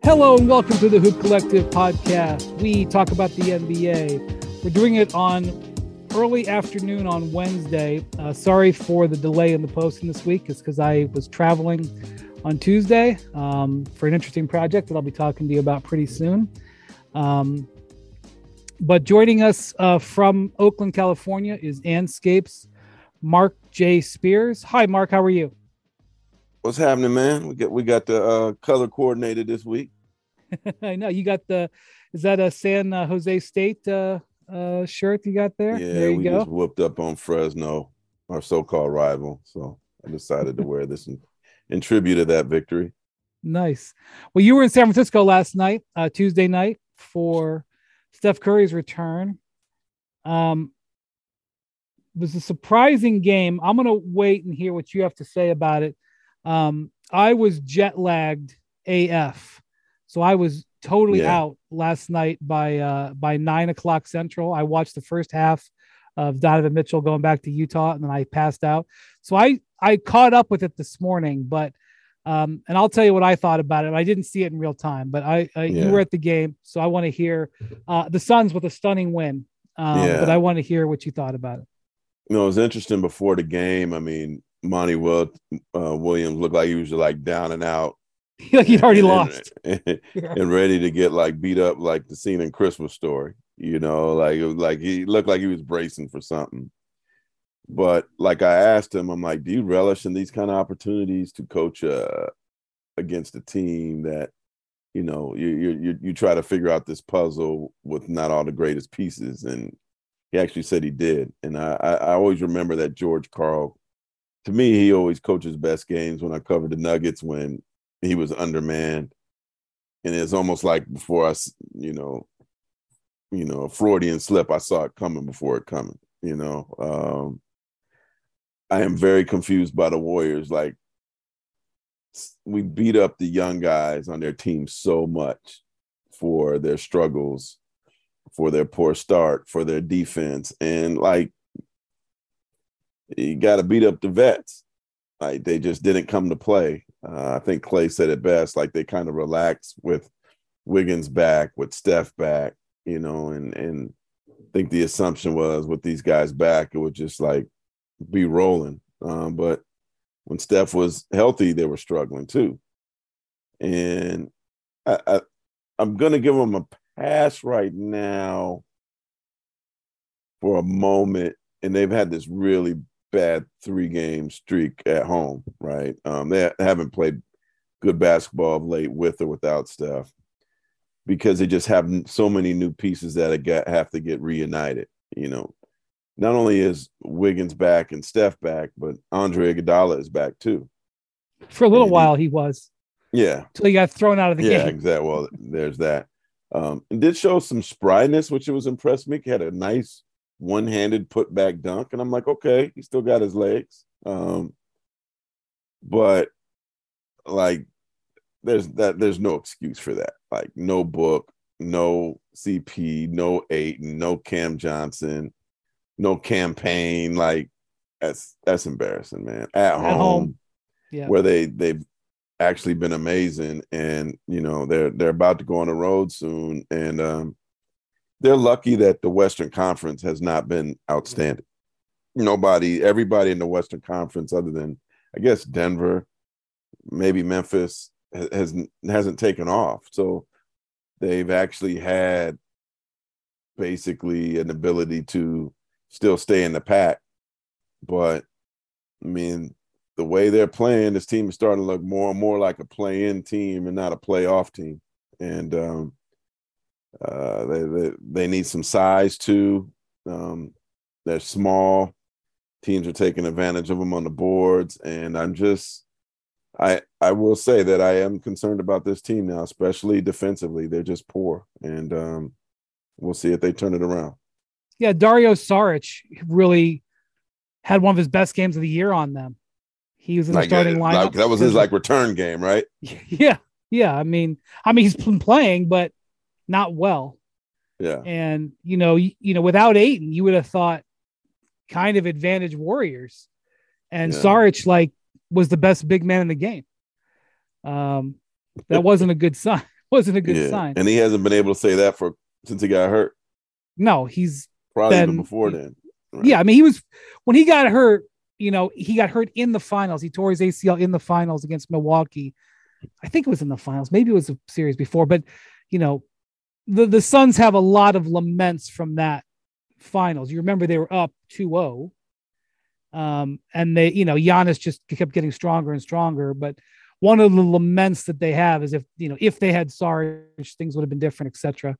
Hello and welcome to the Hoop Collective podcast. We talk about the NBA. We're doing it on early afternoon on Wednesday. Sorry for the delay in the posting this week. It's because I was traveling on Tuesday for an interesting project that I'll be talking to you about pretty soon. But joining us from Oakland, California is Anscape's Mark J. Spears. Hi, Mark. How are you? What's happening, man? We got the color coordinated this week. I know you got is that a San Jose State shirt you got there? Yeah, there you we go. just whooped up on Fresno, our so-called rival. So I decided to wear this in tribute to that victory. Nice. Well, you were in San Francisco last night, Tuesday night, for Steph Curry's return. It was a surprising game. I'm going to wait and hear what you have to say about it. I was jet lagged AF. So I was totally out last night by 9:00 Central. I watched the first half of Donovan Mitchell going back to Utah, and then I passed out. So I caught up with it this morning, but and I'll tell you what I thought about it. I didn't see it in real time, but you were at the game, so I want to hear the Suns with a stunning win. But I want to hear what you thought about it. You know, it was interesting before the game. I mean, Monty Williams looked like he was like down and out. Like he'd already lost. And ready to get like beat up like the scene in Christmas Story. You know, like he looked like he was bracing for something. But like I asked him, I'm like, do you relish in these kind of opportunities to coach against a team that, you know, you try to figure out this puzzle with not all the greatest pieces? And he actually said he did. And I always remember that George Karl, to me, he always coaches best games when I covered the Nuggets when he was undermanned. And it's almost like before us, a Freudian slip, I saw it coming before it coming, I am very confused by the Warriors. Like, we beat up the young guys on their team so much for their struggles, for their poor start, for their defense. And like, you got to beat up the vets. Like, they just didn't come to play. I think Clay said it best. Like, they kind of relaxed with Wiggins back, with Steph back, and I think the assumption was with these guys back, it would just like be rolling. But when Steph was healthy, they were struggling too. And I'm going to give them a pass right now for a moment. And they've had this really bad 3-game streak at home, right? They haven't played good basketball of late with or without Steph because they just have so many new pieces that have to get reunited. Not only is Wiggins back and Steph back, but Andre Iguodala is back too. For a little while he was. Yeah. Until he got thrown out of the game. Yeah, exactly. Well, there's that. And did show some spryness, which was impressed me. He had a nice one-handed put-back dunk, and I'm like, okay, he still got his legs. But like, there's no excuse for that. Like, no Book, no CP, no Ayton, no Cam Johnson, no campaign. Like, that's embarrassing, man. At home, where they've actually been amazing, and they're about to go on the road soon, and they're lucky that the Western Conference has not been outstanding. Everybody in the Western Conference, other than I guess Denver, maybe Memphis, hasn't taken off. So they've actually had basically an ability to still stay in the pack. But I mean, the way they're playing, this team is starting to look more and more like a play-in team and not a playoff team. And they need some size too. They're small. Teams are taking advantage of them on the boards, and I will say that I am concerned about this team now, especially defensively. They're just poor, and we'll see if they turn it around. Yeah, Dario Saric really had one of his best games of the year on them. He was in the starting lineup. That was his return game, right? Yeah. I mean, he's been playing, but not well. Yeah. And without Ayton, you would have thought kind of advantage Warriors, and Saric was the best big man in the game. That wasn't a good sign. wasn't a good Yeah, sign. and he hasn't been able to say that since he got hurt. No, he's Probably even before then. Right? Yeah, I mean, when he got hurt, he got hurt in the finals. He tore his ACL in the finals against Milwaukee. I think it was in the finals. Maybe it was a series before, but the Suns have a lot of laments from that finals. You remember they were up 2-0. And they, Giannis just kept getting stronger and stronger. But one of the laments that they have is if they had Sarge, things would have been different, etc.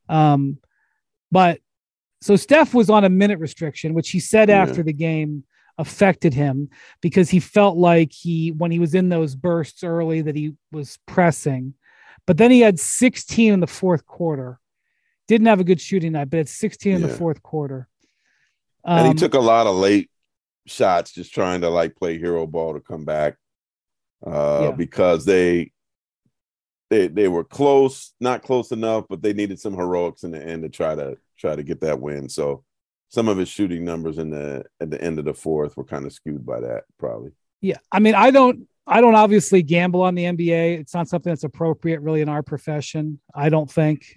But so Steph was on a minute restriction, which he said after the game affected him because he felt like when he was in those bursts early that he was pressing, but then he had 16 in the fourth quarter. Didn't have a good shooting night, but had 16 in the fourth quarter. And he took a lot of late shots just trying to play hero ball to come back because they were close, not close enough, but they needed some heroics in the end to try to get that win. So some of his shooting numbers at the end of the fourth were kind of skewed by that, probably. Yeah, I mean, I don't obviously gamble on the NBA. It's not something that's appropriate really in our profession, I don't think.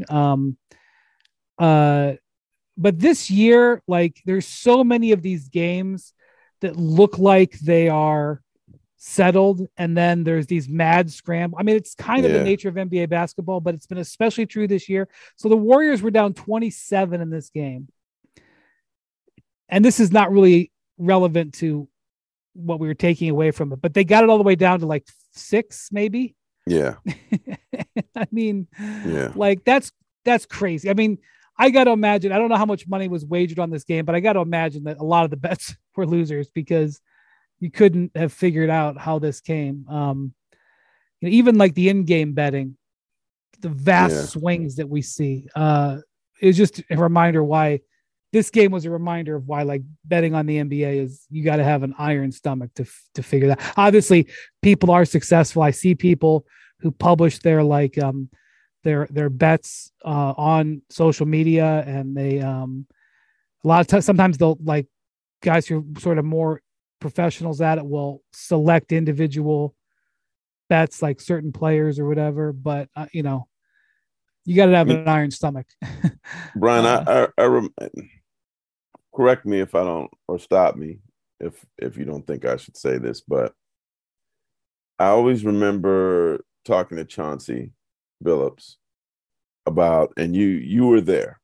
But this year, there's so many of these games that look like they are settled, and then there's these mad scramble. I mean, it's kind of the nature of NBA basketball, but it's been especially true this year. So the Warriors were down 27 in this game. And this is not really relevant to what we were taking away from it, but they got it all the way down to 6, maybe. Yeah. I mean, that's crazy. I mean, I got to imagine, I don't know how much money was wagered on this game, but I got to imagine that a lot of the bets were losers because you couldn't have figured out how this came. Even the in-game betting, the vast swings that we see, is just a reminder why this game was a reminder of why betting on the NBA is you got to have an iron stomach to figure that. Obviously, people are successful. I see people who publish their their bets on social media, and they a lot of times sometimes they'll guys who are sort of more professionals at it will select individual bets certain players or whatever, but you got to have an iron stomach. Brian, I correct me if I don't, or stop me if you don't think I should say this, but I always remember talking to Chauncey Billups about, and you were there,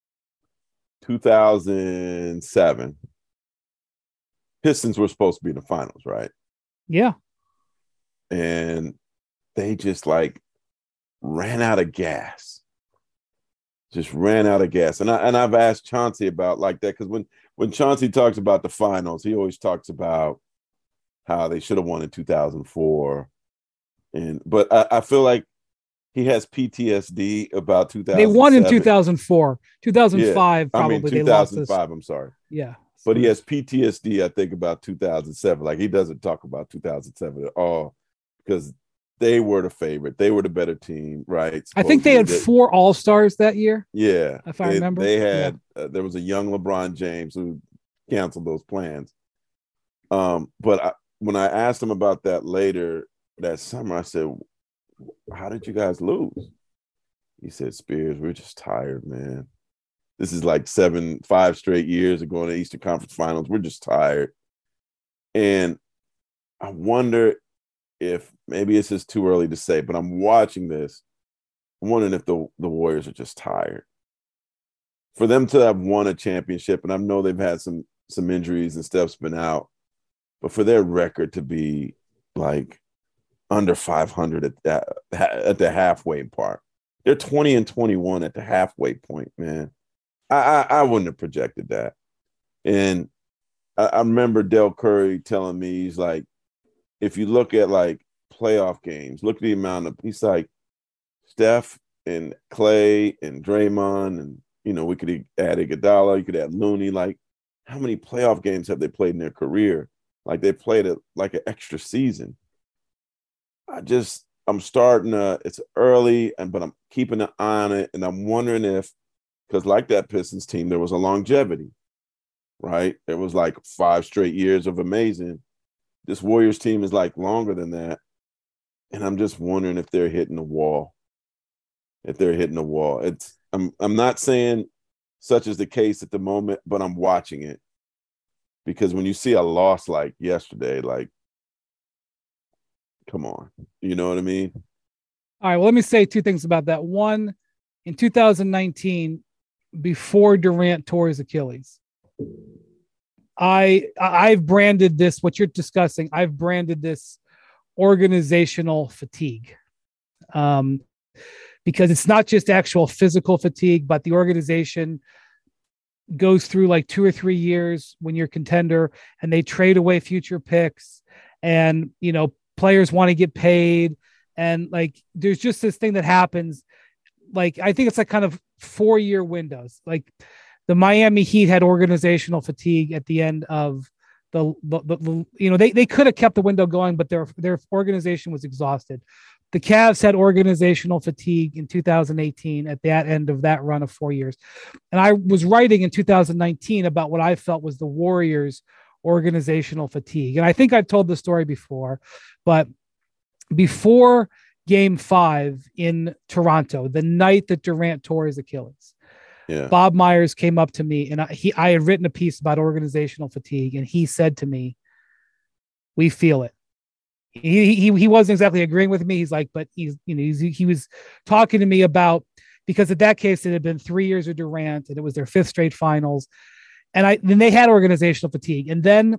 2007. Pistons were supposed to be in the finals, right? Yeah. And they just ran out of gas. Just ran out of gas. And I've asked Chauncey about that, because when Chauncey talks about the finals, he always talks about how they should have won in 2004. But I feel like he has PTSD about 2000. They won in 2004. 2005, probably. 2005, I'm sorry. Yeah. But he has PTSD, I think, about 2007. He doesn't talk about 2007 at all because they were the favorite. They were the better team, right? I think they had 4 All-Stars that year. Yeah. If I remember. They had, there was a young LeBron James who canceled those plans. But when I asked him about that later that summer, I said, how did you guys lose? He said, Spears, we're just tired, man. This is 5 straight years of going to Eastern Conference Finals. We're just tired. And I wonder if maybe it's just too early to say, but I'm watching this. I'm wondering if the Warriors are just tired. For them to have won a championship, and I know they've had some injuries and Steph's been out, but for their record to be under 500 at the halfway part. They're 20-21 at the halfway point, man. I wouldn't have projected that. And I remember Del Curry telling me, he's if you look at playoff games, look at the amount of, he's Steph and Clay and Draymond, and we could add Iguodala, you could add Looney. How many playoff games have they played in their career? They played it an extra season. I'm starting to, it's early, but I'm keeping an eye on it, and I'm wondering if, because that Pistons team, there was a longevity, right? It was 5 straight years of amazing. This Warriors team is longer than that. And I'm just wondering if they're hitting the wall. if they're hitting the wall. I'm not saying such is the case at the moment, but I'm watching it because when you see a loss like yesterday, like, come on, you know what I mean? All right. Well, let me say two things about that. One, in 2019, before Durant tore his Achilles, I've branded this, what you're discussing, I've branded this organizational fatigue. Because it's not just actual physical fatigue, but the organization goes through like 2 or 3 years when you're contender and they trade away future picks and, players want to get paid. And like, there's just this thing that happens. Like, I think it's like kind of 4-year windows. Like the Miami Heat had organizational fatigue at the end of they could have kept the window going, but their organization was exhausted. The Cavs had organizational fatigue in 2018 at that end of that run of 4 years. And I was writing in 2019 about what I felt was the Warriors' organizational fatigue. And I think I've told the story before, but before Game 5 in Toronto, the night that Durant tore his Achilles, Bob Myers came up to me and I had written a piece about organizational fatigue. And he said to me, "We feel it." He wasn't exactly agreeing with me. He's like, but he was talking to me about, because at that case, it had been 3 years of Durant and it was their 5th straight finals. And then they had organizational fatigue. And then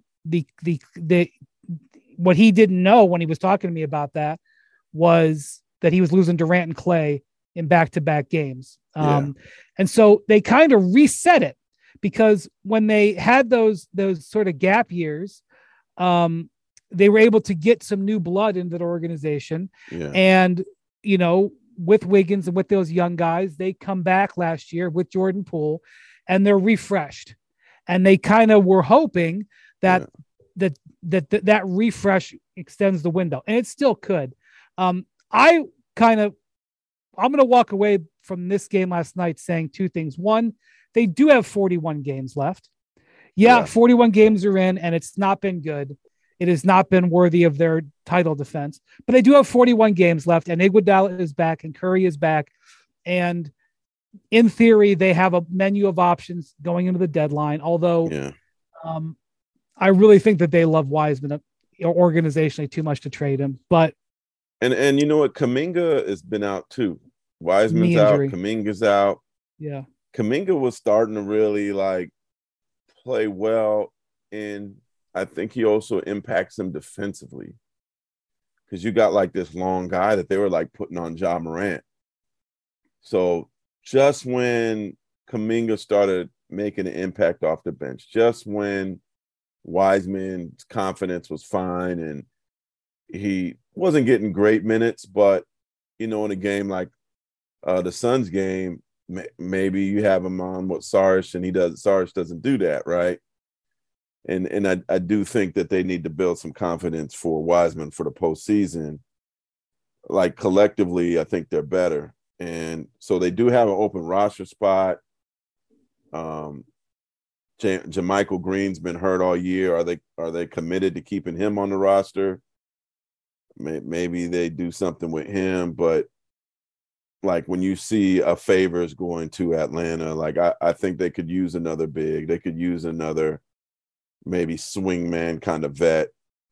what he didn't know when he was talking to me about that was that he was losing Durant and Clay in back-to-back games. And so they kind of reset it, because when they had those sort of gap years, they were able to get some new blood into the organization. And, with Wiggins and with those young guys, they come back last year with Jordan Poole and they're refreshed. And they kind of were hoping that that refresh extends the window, and it still could. I'm going to walk away from this game last night saying two things. One, they do have 41 games left. 41 games are in, and it's not been good. It has not been worthy of their title defense, but they do have 41 games left, and Iguodala is back and Curry is back. And in theory, they have a menu of options going into the deadline. Although I really think that they love Wiseman organizationally too much to trade him. But and you know what? Kuminga has been out too. Wiseman's out. Kuminga's out. Yeah. Kuminga was starting to really play well, and I think he also impacts them defensively, because you got this long guy that they were putting on Ja Morant. So just when Kuminga started making an impact off the bench, just when Wiseman's confidence was fine and he wasn't getting great minutes, but in a game like the Suns game, maybe you have him on what Saric, and Saric doesn't do that, right? And I do think that they need to build some confidence for Wiseman for the postseason. Collectively, I think they're better. And so they do have an open roster spot. JaMychal Green's been hurt all year. Are they committed to keeping him on the roster? Maybe they do something with him, but when you see a Favors going to Atlanta, I think they could use another big. They could use another maybe swingman kind of vet.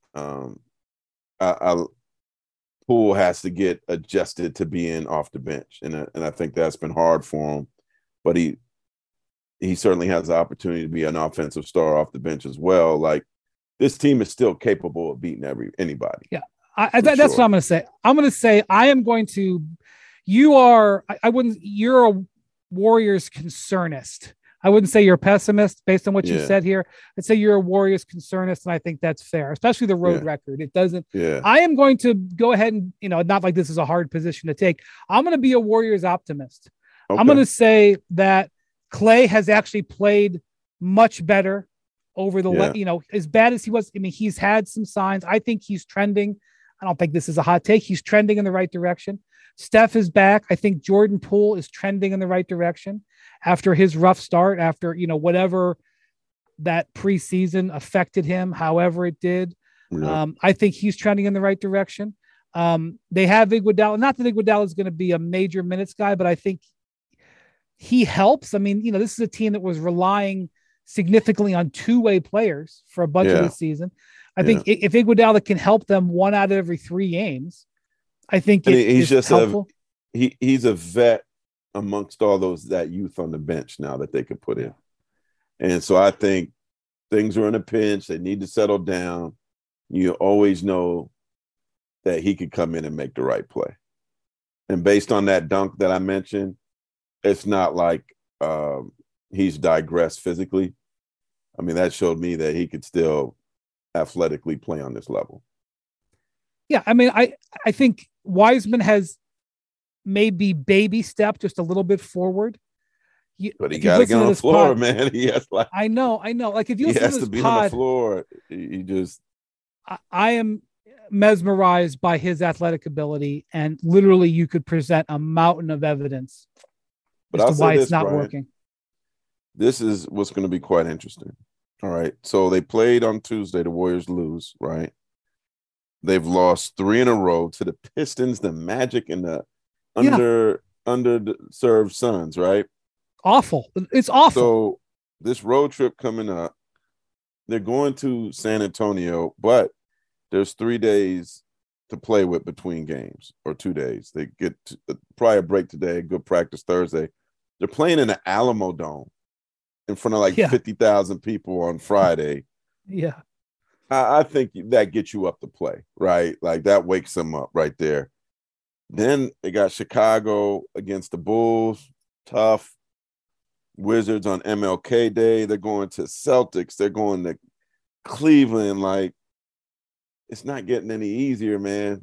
Poole has to get adjusted to being off the bench, and I think that's been hard for him. But he certainly has the opportunity to be an offensive star off the bench as well. This team is still capable of beating anybody. Yeah, that's what I'm going to say. I'm going to say I am going to. You are. I wouldn't. You're a Warriors concernist. I wouldn't say you're a pessimist based on what you said here. I'd say you're a Warriors concernist, and I think that's fair, especially the road record. It doesn't. I am going to go ahead and, not like this is a hard position to take. I'm going to be a Warriors optimist. Okay. I'm going to say that Clay has actually played much better over the, as bad as he was. I mean, he's had some signs. I think he's trending. I don't think this is a hot take. He's trending in the right direction. Steph is back. I think Jordan Poole is trending in the right direction after his rough start, after, whatever that preseason affected him, however it did. I think he's trending in the right direction. They have Iguodala. Not that Iguodala is going to be a major minutes guy, but I think he helps. I mean, this is a team that was relying significantly on two-way players for a bunch of this season. I think if Iguodala can help them 1 out of every 3 games, I think he's just helpful. He's a vet amongst all that youth on the bench now that they could put in. And so I think things are in a pinch. They need to settle down. You always know that he could come in and make the right play. And based on that dunk that I mentioned, it's not like he's digressed physically. I mean, that showed me that he could still athletically play on this level. Yeah, I mean, I think Wiseman has maybe baby stepped just a little bit forward. But he got to get on the floor, man. He has I know. Like if you listen to this pod, he has to be on the floor. He just. I am mesmerized by his athletic ability, and literally, you could present a mountain of evidence as to why it's not working. This is what's going to be quite interesting. All right. So they played on Tuesday. The Warriors lose, right? They've lost 3 in a row to the Pistons, the Magic, and the underserved Suns, right? Awful. It's awful. So this road trip coming up, they're going to San Antonio, but there's 3 days to play with between games, or 2 days. They get probably a break today, good practice Thursday. They're playing in the Alamo Dome in front of 50,000 people on Friday. Yeah. I think that gets you up to play, right? Like that wakes them up right there. Then they got Chicago against the Bulls, tough. Wizards on MLK Day. They're going to Celtics. They're going to Cleveland. Like, it's not getting any easier, man.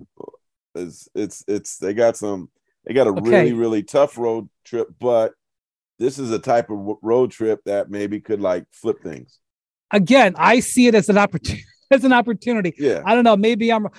They got a really, really tough road trip, but this is a type of road trip that maybe could flip things. Again, I see it as an opportunity. Yeah. I don't know. Maybe I'm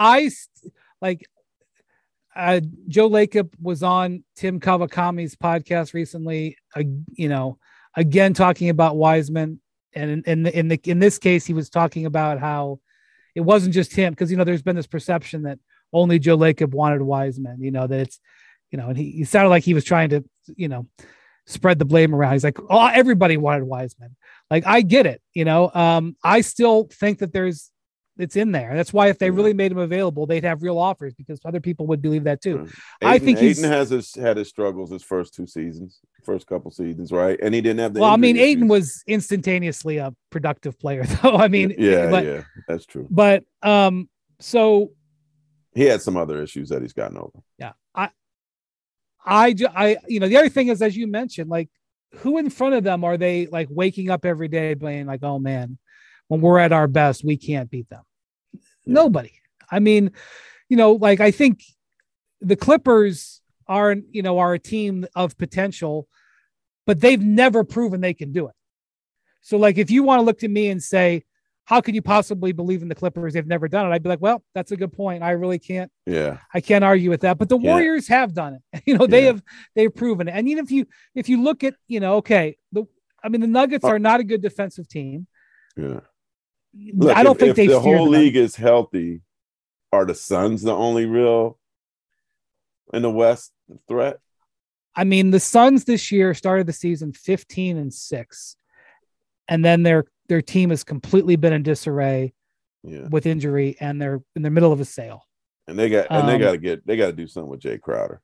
Joe Lacob was on Tim Kawakami's podcast recently, again, talking about Wiseman. And in this case, he was talking about how it wasn't just him, because, there's been this perception that only Joe Lacob wanted Wiseman, that it's, and he sounded like he was trying to, spread the blame around. He's like, oh, everybody wanted Wiseman. Like, I get it. I still think that it's in there. That's why if they really made him available, they'd have real offers, because other people would believe that too. I think Ayton has had his struggles his first couple seasons, right? And he didn't have the. Well, I mean, Ayton was instantaneously a productive player, though. I mean, yeah, that's true. But so he had some other issues that he's gotten over. Yeah, I the other thing is, as you mentioned, who in front of them are they waking up every day being like, oh man, when we're at our best, we can't beat them. Yeah. Nobody. I mean, I think the Clippers are a team of potential, but they've never proven they can do it. So if you want to look to me and say, how could you possibly believe in the Clippers? They've never done it. I'd be like, well, that's a good point. I really can't. Yeah. I can't argue with that. But the Warriors have done it. They've proven it. And even if you look at, the Nuggets are not a good defensive team. Yeah. Look, I don't think if the whole league is healthy, are the Suns the only real in the West threat? I mean, the Suns this year started the season 15-6, and then their team has completely been in disarray with injury, and they're in the middle of a sale. And they got to do something with Jay Crowder.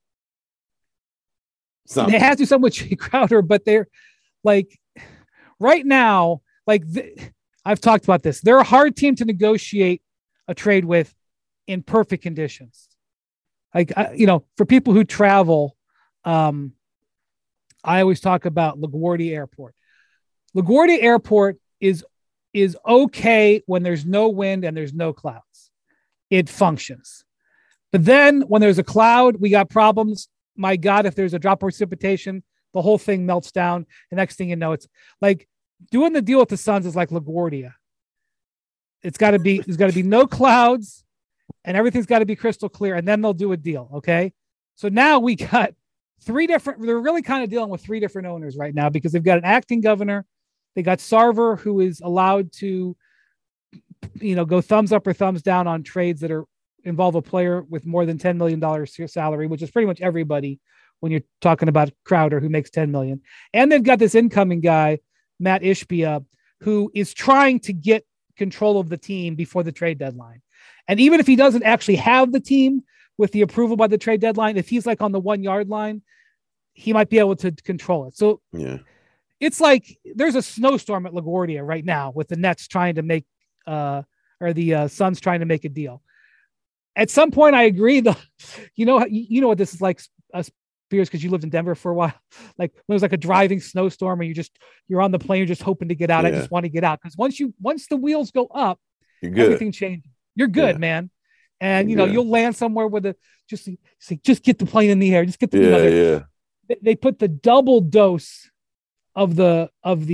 They have to do something with Jay Crowder, but they're right now, I've talked about this. They're a hard team to negotiate a trade with in perfect conditions. For people who travel, I always talk about LaGuardia Airport. LaGuardia Airport is okay when there's no wind and there's no clouds. It functions. But then when there's a cloud, we got problems. My God, if there's a drop of precipitation, the whole thing melts down. The next thing you know, it's doing the deal with the Suns is like LaGuardia. There's got to be no clouds, and everything's got to be crystal clear, and then they'll do a deal. Okay. So now we got they're really kind of dealing with 3 different owners right now, because they've got an acting governor. They got Sarver, who is allowed to, go thumbs up or thumbs down on trades that are involve a player with more than $10 million salary, which is pretty much everybody when you're talking about Crowder, who makes $10 million. And they've got this incoming guy, Matt Ishbia, who is trying to get control of the team before the trade deadline. And even if he doesn't actually have the team with the approval by the trade deadline, if he's like on the 1 yard line, he might be able to control it. So yeah, it's like there's a snowstorm at LaGuardia right now with the Nets trying to make, or the Suns trying to make a deal. At some point, I agree. You know what this is like, Spears, because you lived in Denver for a while. Like when it was like a driving snowstorm, and you're on the plane, you're just hoping to get out. Yeah. I just want to get out, because once the wheels go up, everything changes. You're good, man. And you'll land somewhere with just get the plane in the air. Just get the They put the double dose of the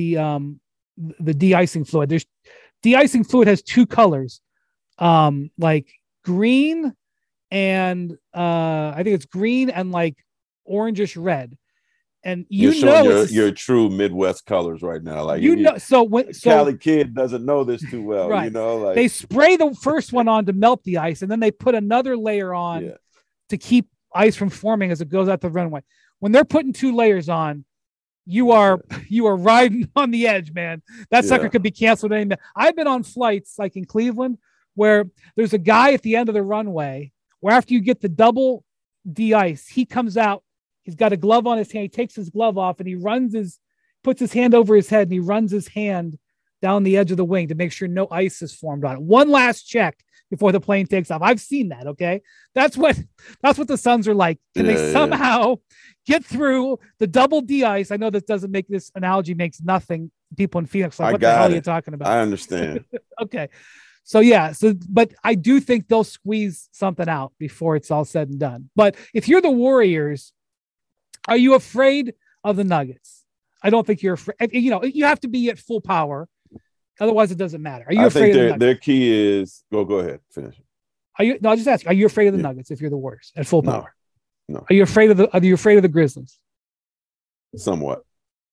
de-icing fluid. There's de-icing fluid has two colors, like green and I think it's green and like orangish red. And you're showing your true Midwest colors right now. Like Cali kid doesn't know this too well. Right. Like they spray the first one on to melt the ice, and then they put another layer on to keep ice from forming as it goes out the runway. When they're putting two layers on, you are riding on the edge, man. That sucker could be canceled any minute. I've been on flights like in Cleveland where there's a guy at the end of the runway where after you get the double de-ice, he comes out. He's got a glove on his hand. He takes his glove off and he puts his hand over his head and he runs his hand down the edge of the wing to make sure no ice is formed on it. One last check before the plane takes off. I've seen that. Okay. That's what the Suns are like. Can they somehow get through the double de-ice? I know this analogy makes nothing. People in Phoenix like, what the hell are you talking about? I understand. Okay. So but I do think they'll squeeze something out before it's all said and done. But if you're the Warriors, are you afraid of the Nuggets? I don't think you're afraid. You have to be at full power. Otherwise, it doesn't matter. Are you afraid of the Nuggets? Their key is go ahead, finish. I'll just ask you, are you afraid of the Nuggets if you're the Warriors at full power? No. Are you afraid of the Grizzlies? Somewhat.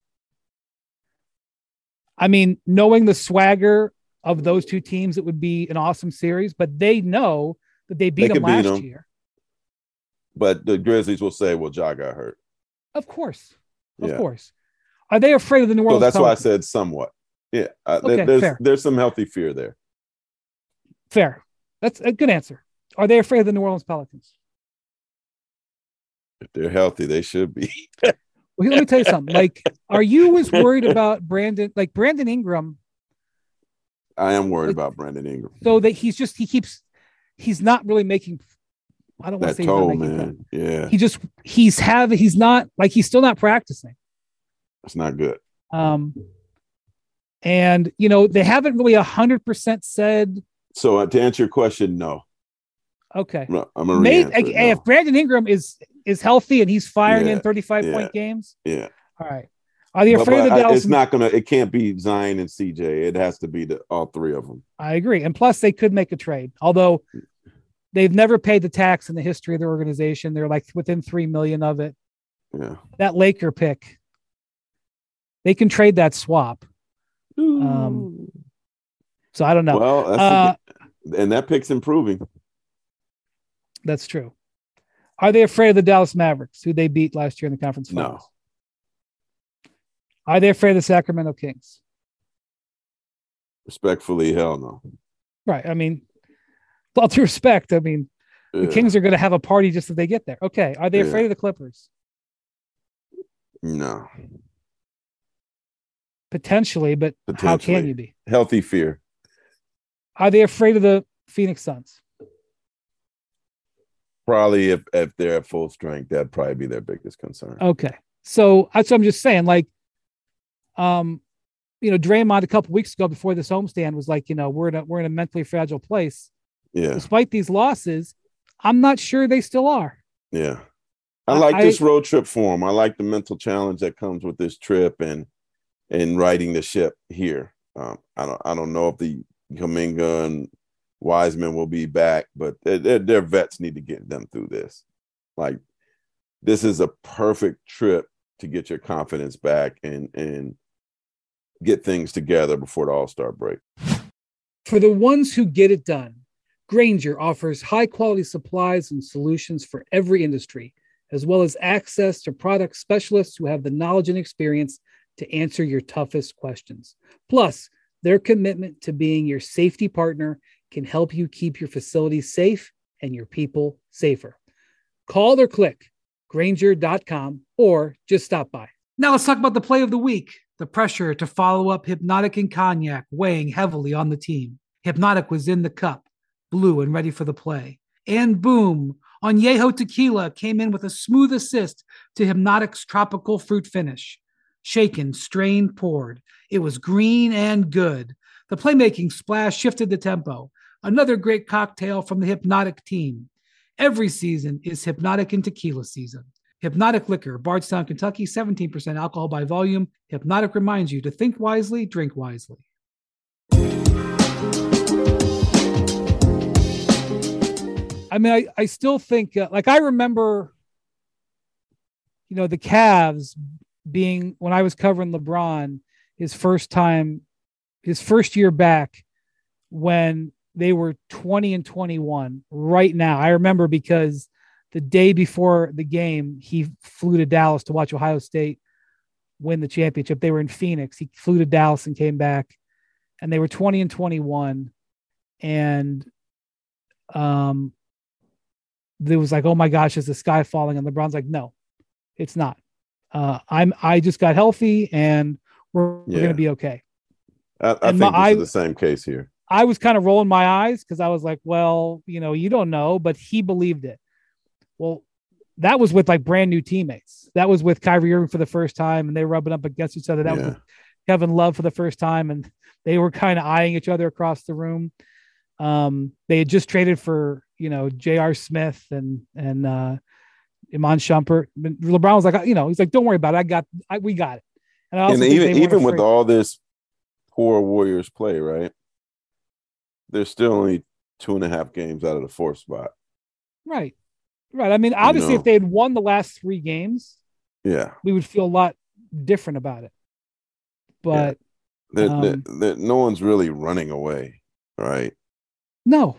I mean, knowing the swagger of those two teams, it would be an awesome series, but they know that they beat them last year. But the Grizzlies will say, well, Ja got hurt. Of course. Are they afraid of the New Orleans Pelicans? Pelicans? Why I said somewhat. Yeah. Fair. There's some healthy fear there. Fair. That's a good answer. Are they afraid of the New Orleans Pelicans? If they're healthy, they should be. Well, let me tell you something. Like, are you as worried about Brandon Ingram? I am worried about Brandon Ingram. So that he's not really making. I don't want to say toe, man. Yeah. He's still not practicing. That's not good. And they haven't really 100% said. So to answer your question, no. Okay. I'm gonna re-answer no. If Brandon Ingram is healthy and he's firing in 35-point games. Yeah. All right. Are they afraid of the Dallas? It can't be Zion and CJ. It has to be all three of them. I agree. And plus they could make a trade, although they've never paid the tax in the history of their organization. They're like within $3 million of it. Yeah. That Laker pick, they can trade that swap. So I don't know. Well, and that pick's improving. That's true. Are they afraid of the Dallas Mavericks, who they beat last year in the conference finals? No. Are they afraid of the Sacramento Kings? Respectfully, hell no. Right. I mean, with all due respect, the Kings are going to have a party just if they get there. Okay. Are they afraid of the Clippers? No. Potentially, but how can you be? Healthy fear. Are they afraid of the Phoenix Suns? Probably if they're at full strength, that'd probably be their biggest concern. Okay. So I'm just saying, like, Draymond a couple weeks ago before this homestand was like, we're in a mentally fragile place. Yeah. Despite these losses, I'm not sure they still are. Yeah. I like this road trip for them. I like the mental challenge that comes with this trip and riding the ship here. I don't know if the Kuminga and Wiseman will be back, but their vets need to get them through this. Like, this is a perfect trip to get your confidence back and get things together before the All-Star break. For the ones who get it done, Grainger offers high-quality supplies and solutions for every industry, as well as access to product specialists who have the knowledge and experience to answer your toughest questions. Plus, their commitment to being your safety partner can help you keep your facilities safe and your people safer. Call or click Grainger.com or just stop by. Now let's talk about the play of the week. The pressure to follow up Hypnotic and Cognac weighing heavily on the team. Hypnotic was in the cup, blue and ready for the play. And boom, Añejo Tequila came in with a smooth assist to Hypnotic's tropical fruit finish. Shaken, strained, poured. It was green and good. The playmaking splash shifted the tempo. Another great cocktail from the Hypnotic team. Every season is Hypnotic and Tequila season. Hypnotic Liquor, Bardstown, Kentucky, 17% alcohol by volume. Hypnotic reminds you to think wisely, drink wisely. I mean, I still think, I remember, the Cavs being, when I was covering LeBron, his first year back when they were 20-21 right now. I remember because the day before the game, he flew to Dallas to watch Ohio State win the championship. They were in Phoenix. He flew to Dallas and came back, and they were 20-21. And there was like, oh my gosh, is the sky falling? And LeBron's like, no, it's not. I just got healthy, and we're going to be okay. I think this is the same case here. I was kind of rolling my eyes because I was like, well, you don't know, but he believed it. Well, that was with like brand new teammates. That was with Kyrie Irving for the first time, and they were rubbing up against each other. That was with Kevin Love for the first time, and they were kind of eyeing each other across the room. They had just traded for, J.R. Smith and Iman Shumpert. LeBron was like, he's like, don't worry about it. We got it. And I also even with all this poor Warriors play, right? They're still only 2.5 games out of the 4th spot. Right. I mean, obviously, if they had won the last 3 games, we would feel a lot different about it. But no one's really running away, right? No.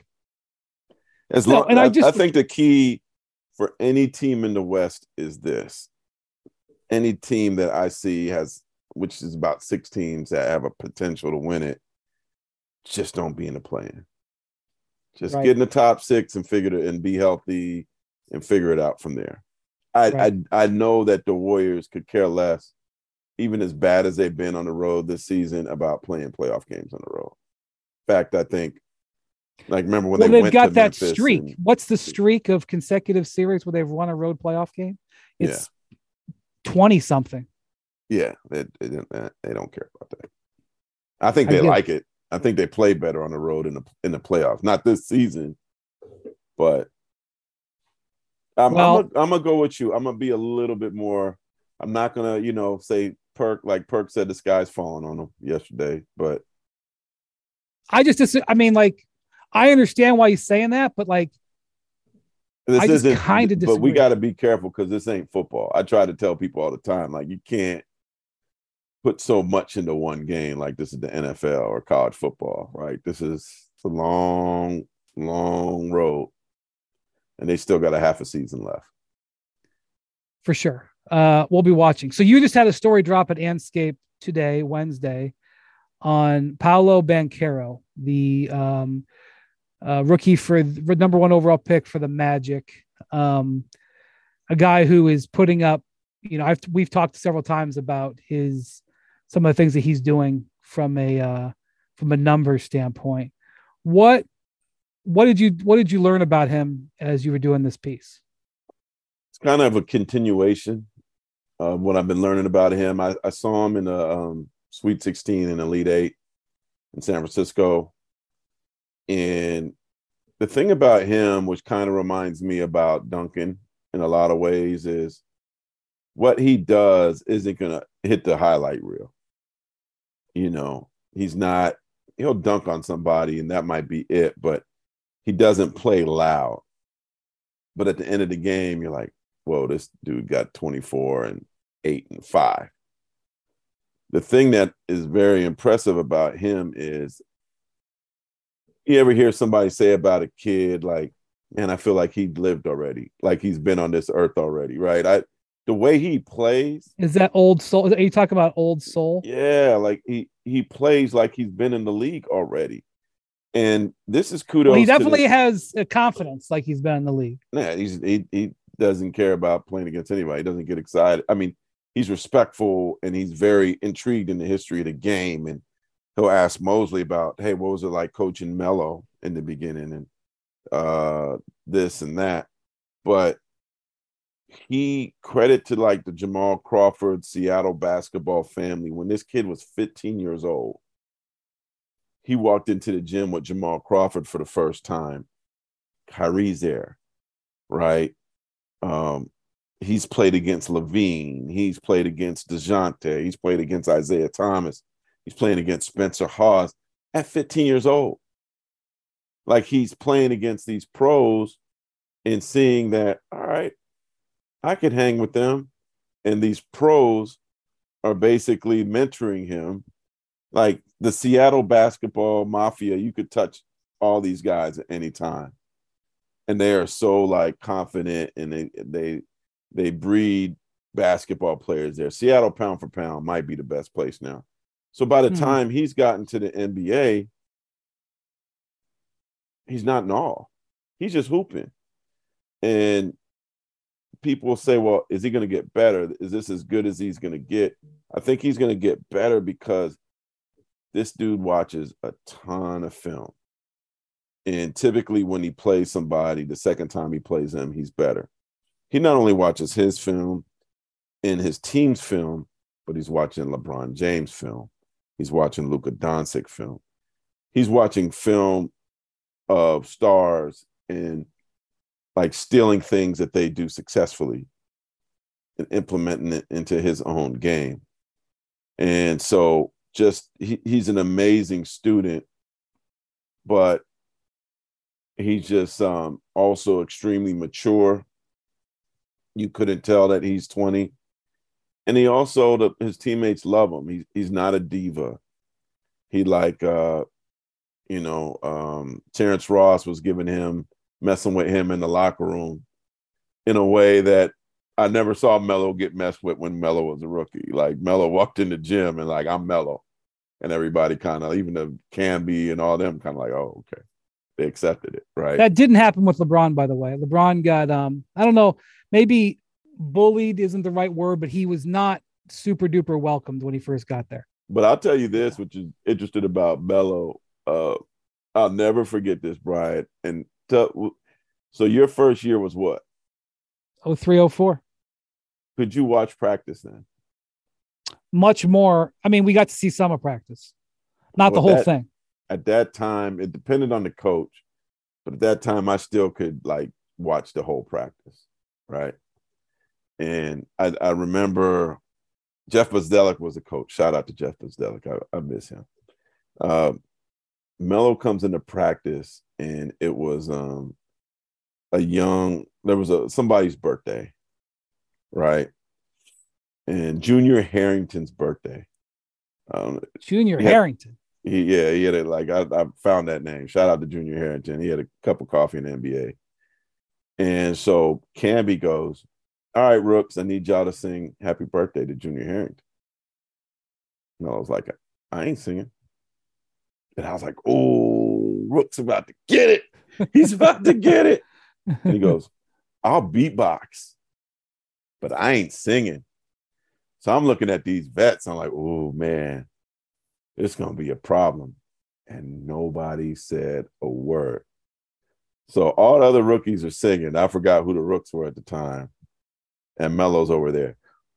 I think the key for any team in the West is this. Any team that I see which is about 6 teams that have a potential to win it, just don't be in the play-in. Just get in the top 6 and figure it and be healthy and figure it out from there. I know that the Warriors could care less, even as bad as they've been on the road this season, about playing playoff games on the road. In fact, I think, remember when they've got that streak. What's the streak of consecutive series where they've won a road playoff game? It's 20-something. Yeah, they don't care about that. I think they like it. I think they play better on the road in the playoffs. Not this season, but I'm gonna go with you. I'm gonna be a little bit more. I'm not gonna, say Perk, like Perk said, the sky's falling on him yesterday. But I understand why he's saying that, but this isn't kind of disagree. But we got to be careful because this ain't football. I try to tell people all the time, you can't put so much into one game like this is the NFL or college football, right? This is a long, long road, and they still got a half a season left. For sure. We'll be watching. So you just had a story drop at Anscape today, Wednesday, on Paolo Banchero, the rookie for the number 1 overall pick for the Magic. A guy who is putting up, we've talked several times about some of the things that he's doing from a numbers standpoint. What did you learn about him as you were doing this piece? It's kind of a continuation of what I've been learning about him. I saw him in a Sweet 16 and Elite 8 in San Francisco. And the thing about him, which kind of reminds me about Duncan in a lot of ways, is what he does isn't going to hit the highlight reel. He'll dunk on somebody and that might be it, but he doesn't play loud. But at the end of the game, you're like, whoa, this dude got 24 and 8 and 5. The thing that is very impressive about him is, You ever hear somebody say about a kid, like, man, I feel like he lived already, like he's been on this earth already, right? The way he plays, Is that old soul? Are you talking about old soul? yeah, like he plays like he's been in the league already. And this is Well, he kudos to definitely the has a confidence like he's been in the league. nah, he doesn't care about playing against anybody. He doesn't get excited. I mean, he's respectful and he's very intrigued in the history of the game. And he'll ask Mosley about, hey, what was it like coaching Melo in the beginning and this and that. But he credit to like the Jamal Crawford Seattle basketball family. When this kid was 15 years old, he walked into the gym with Jamal Crawford for the first time. Kyrie's there, right? He's played against Levine. He's played against DeJounte. He's played against Isaiah Thomas. He's playing against Spencer Hawes at 15 years old. Like he's playing against these pros and seeing that, all right, I could hang with them. And these pros are basically mentoring him. Like the Seattle basketball mafia, you could touch all these guys at any time. And they are so like confident and they breed basketball players there. Seattle pound for pound might be the best place now. So by the time he's gotten to the NBA, he's not in awe. He's just hooping. And people will say, well, is he going to get better? Is this as good as he's going to get? I think he's going to get better because this dude watches a ton of film. And typically when he plays somebody, the second time he plays them, he's better. He not only watches his film and his team's film, but he's watching LeBron James film. He's watching Luka Doncic film. He's watching film of stars and like stealing things that they do successfully and implementing it into his own game. And so just he's an amazing student, but he's just also extremely mature. You couldn't tell that he's 20. And he also, his teammates love him. He's not a diva. He like, Terrence Ross was messing with him in the locker room in a way that I never saw Melo get messed with when Melo was a rookie. Like Melo walked in the gym and like, I'm Melo. And everybody kind of, even the Camby and all them kind of like, oh, okay. They accepted it, right? That didn't happen with LeBron, by the way. LeBron got, I don't know, maybe bullied isn't the right word, but he was not super duper welcomed when he first got there. But I'll tell you this, which is interesting about Melo. I'll never forget this, Brian. And so your first year was what? 0304. Could you watch practice then? Much more. I mean, we got to see some of practice, not the whole thing. At that time, it depended on the coach, but at that time, I still could like watch the whole practice, right? And I remember Jeff Bzdelik was a coach. Shout out to Jeff Bzdelik. I miss him. Melo comes into practice, and it was somebody's birthday, right? And Junior Harrington's birthday. Junior Harrington. He had it. Like I found that name. Shout out to Junior Harrington. He had a cup of coffee in the NBA. And so Camby goes, all right, Rooks, I need y'all to sing happy birthday to Junior Harrington. And I was like, I ain't singing. And I was like, oh, Rook's about to get it. He's about to get it. And he goes, I'll beatbox, but I ain't singing. So I'm looking at these vets. I'm like, oh, man, it's going to be a problem. And nobody said a word. So all the other rookies are singing. I forgot who the Rooks were at the time. And Melo's over there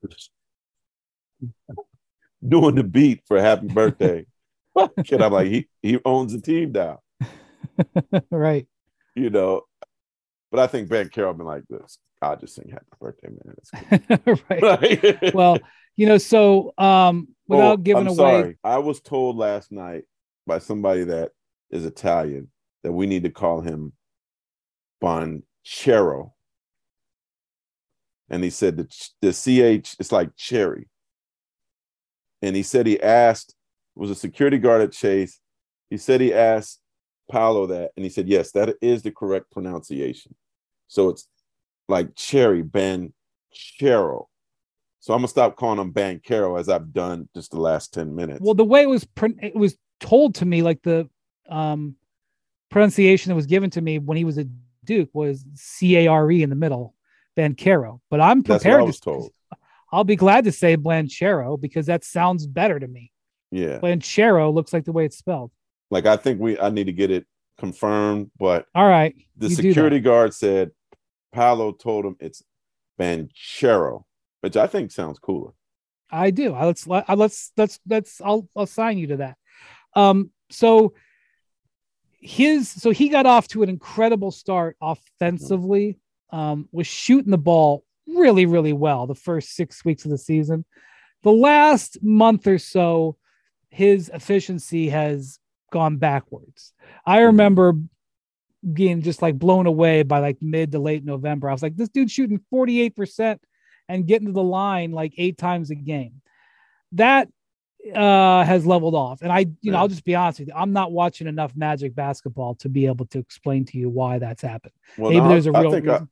doing the beat for happy birthday. And I'm like, he owns the team now. Right. But I think Ben Carroll been like this. I'll just sing happy birthday, man. Right. Well, so without giving away. Sorry. I was told last night by somebody that is Italian that we need to call him Bonchero. And he said the CH is like cherry. And he said he asked, was a security guard at Chase. He said he asked Paolo that, and he said, yes, that is the correct pronunciation. So it's like cherry, Banchero. So I'm gonna stop calling him Banchero as I've done just the last 10 minutes. Well, the way it was told to me, like the pronunciation that was given to me when he was at Duke was Care in the middle, Banchero. But I'm prepared. That's what I was told. I'll be glad to say Blanchero because that sounds better to me. Yeah, Blanchero looks like the way it's spelled. Like I think I need to get it confirmed, but all right. The security guard said Paolo told him it's Banchero, which I think sounds cooler. I do. I'll sign you to that. So he got off to an incredible start offensively. Was shooting the ball really, really well the first 6 weeks of the season. The last month or so, his efficiency has gone backwards. I remember being just like blown away by like mid to late November. I was like, this dude's shooting 48% and getting to the line like 8 times a game. That has leveled off. And I'll just be honest with you. I'm not watching enough Magic basketball to be able to explain to you why that's happened. Well, maybe there's a real reason.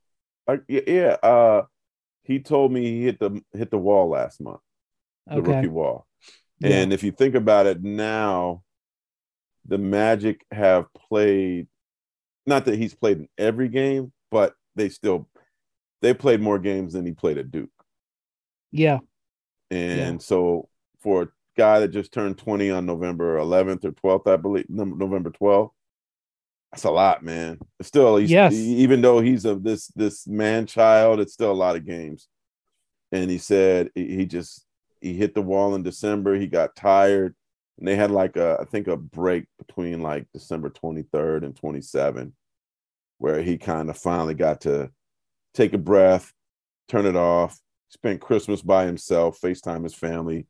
He told me he hit the wall last month, the rookie wall. Yeah. And if you think about it now, the Magic have played, not that he's played in every game, but they played more games than he played at Duke. Yeah. And so for a guy that just turned 20 on November 11th or 12th, I believe, November 12th, that's a lot, man. It's still, even though he's this man child, it's still a lot of games. And he said he hit the wall in December. He got tired, and they had like I think a break between like December 23rd and 27, where he kind of finally got to take a breath, turn it off, spend Christmas by himself, FaceTime his family.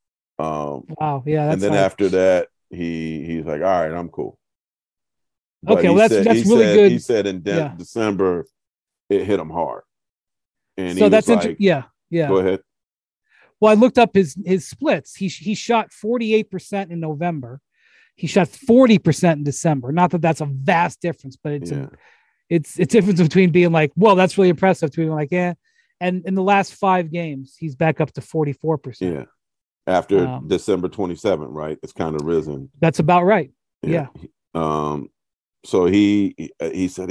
Wow, yeah. And then after that, he's like, all right, I'm cool. But okay, well, that's really good. He said in December, it hit him hard. And so that's like, yeah. Go ahead. Well, I looked up his splits. He shot 48% in November. He shot 40% in December. Not that that's a vast difference, but it's a difference between being like, well, that's really impressive, to being like, yeah. And in the last 5 games, he's back up to 44%. Yeah. After December 27th, right? It's kind of risen. That's about right. Yeah. So he said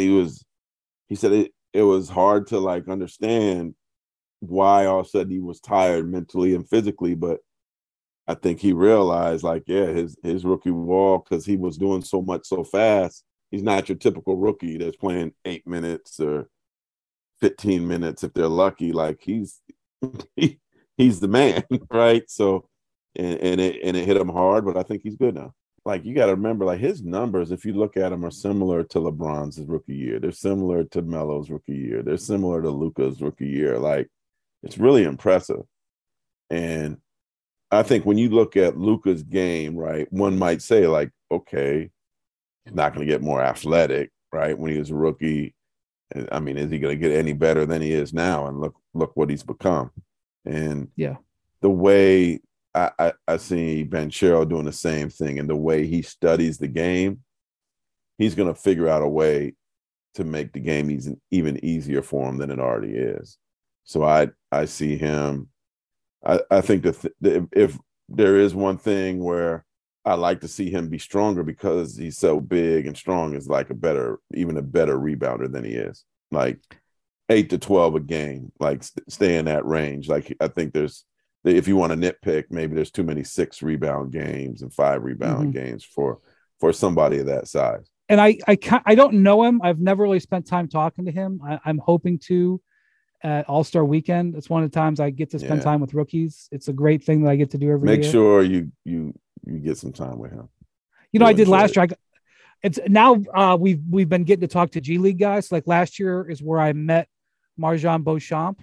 it was hard to like understand why all of a sudden he was tired mentally and physically, but I think he realized like, his rookie wall, because he was doing so much so fast. He's not your typical rookie that's playing 8 minutes or 15 minutes if they're lucky. Like he's the man, right? So and it hit him hard, but I think he's good now. Like you got to remember, like his numbers, if you look at them, are similar to LeBron's rookie year. They're similar to Melo's rookie year. They're similar to Luka's rookie year. Like it's really impressive. And I think when you look at Luka's game, right, one might say like, okay, he's not going to get more athletic, right? When he was a rookie, I mean, is he going to get any better than he is now? And look what he's become. And the way I see Banchero doing the same thing, and the way he studies the game, he's going to figure out a way to make the game even easier for him than it already is. So I see him. I think that if there is one thing where I like to see him be stronger, because he's so big and strong, is like even a better rebounder than he is. Like 8 to 12 a game, like stay in that range. Like I think if you want to nitpick, maybe there's too many 6 rebound games and 5 rebound games for somebody of that size. And I don't know him. I've never really spent time talking to him. I'm hoping to at All-Star Weekend. It's one of the times I get to spend time with rookies. It's a great thing that I get to do every year. Make sure you get some time with him. I did last year. It's now we've been getting to talk to G League guys. Like last year is where I met Marjan Beauchamp.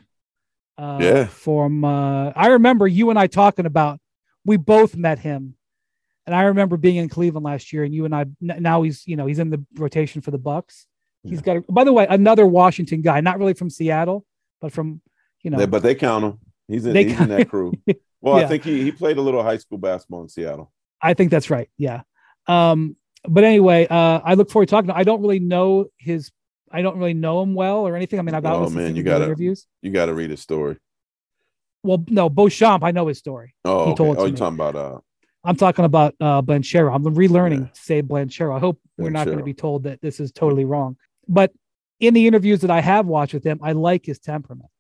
I remember you and I talking about, we both met him, and I remember being in Cleveland last year, and you and I, now he's in the rotation for the Bucks. He's got by the way, another Washington guy, not really from Seattle, but from, but they count him. He's in that crew. Well, I think he played a little high school basketball in Seattle. I think that's right. Yeah. But anyway, I look forward to talking. I don't really know him well or anything. I mean, I've obviously seen the interviews. You gotta read his story. Well, no, Beauchamp, I know his story. Oh, he okay. told it to you're me. talking about I'm talking about Blanchero. I'm relearning to say Blanchero. I hope we're not going to be told that this is totally wrong. But in the interviews that I have watched with him, I like his temperament.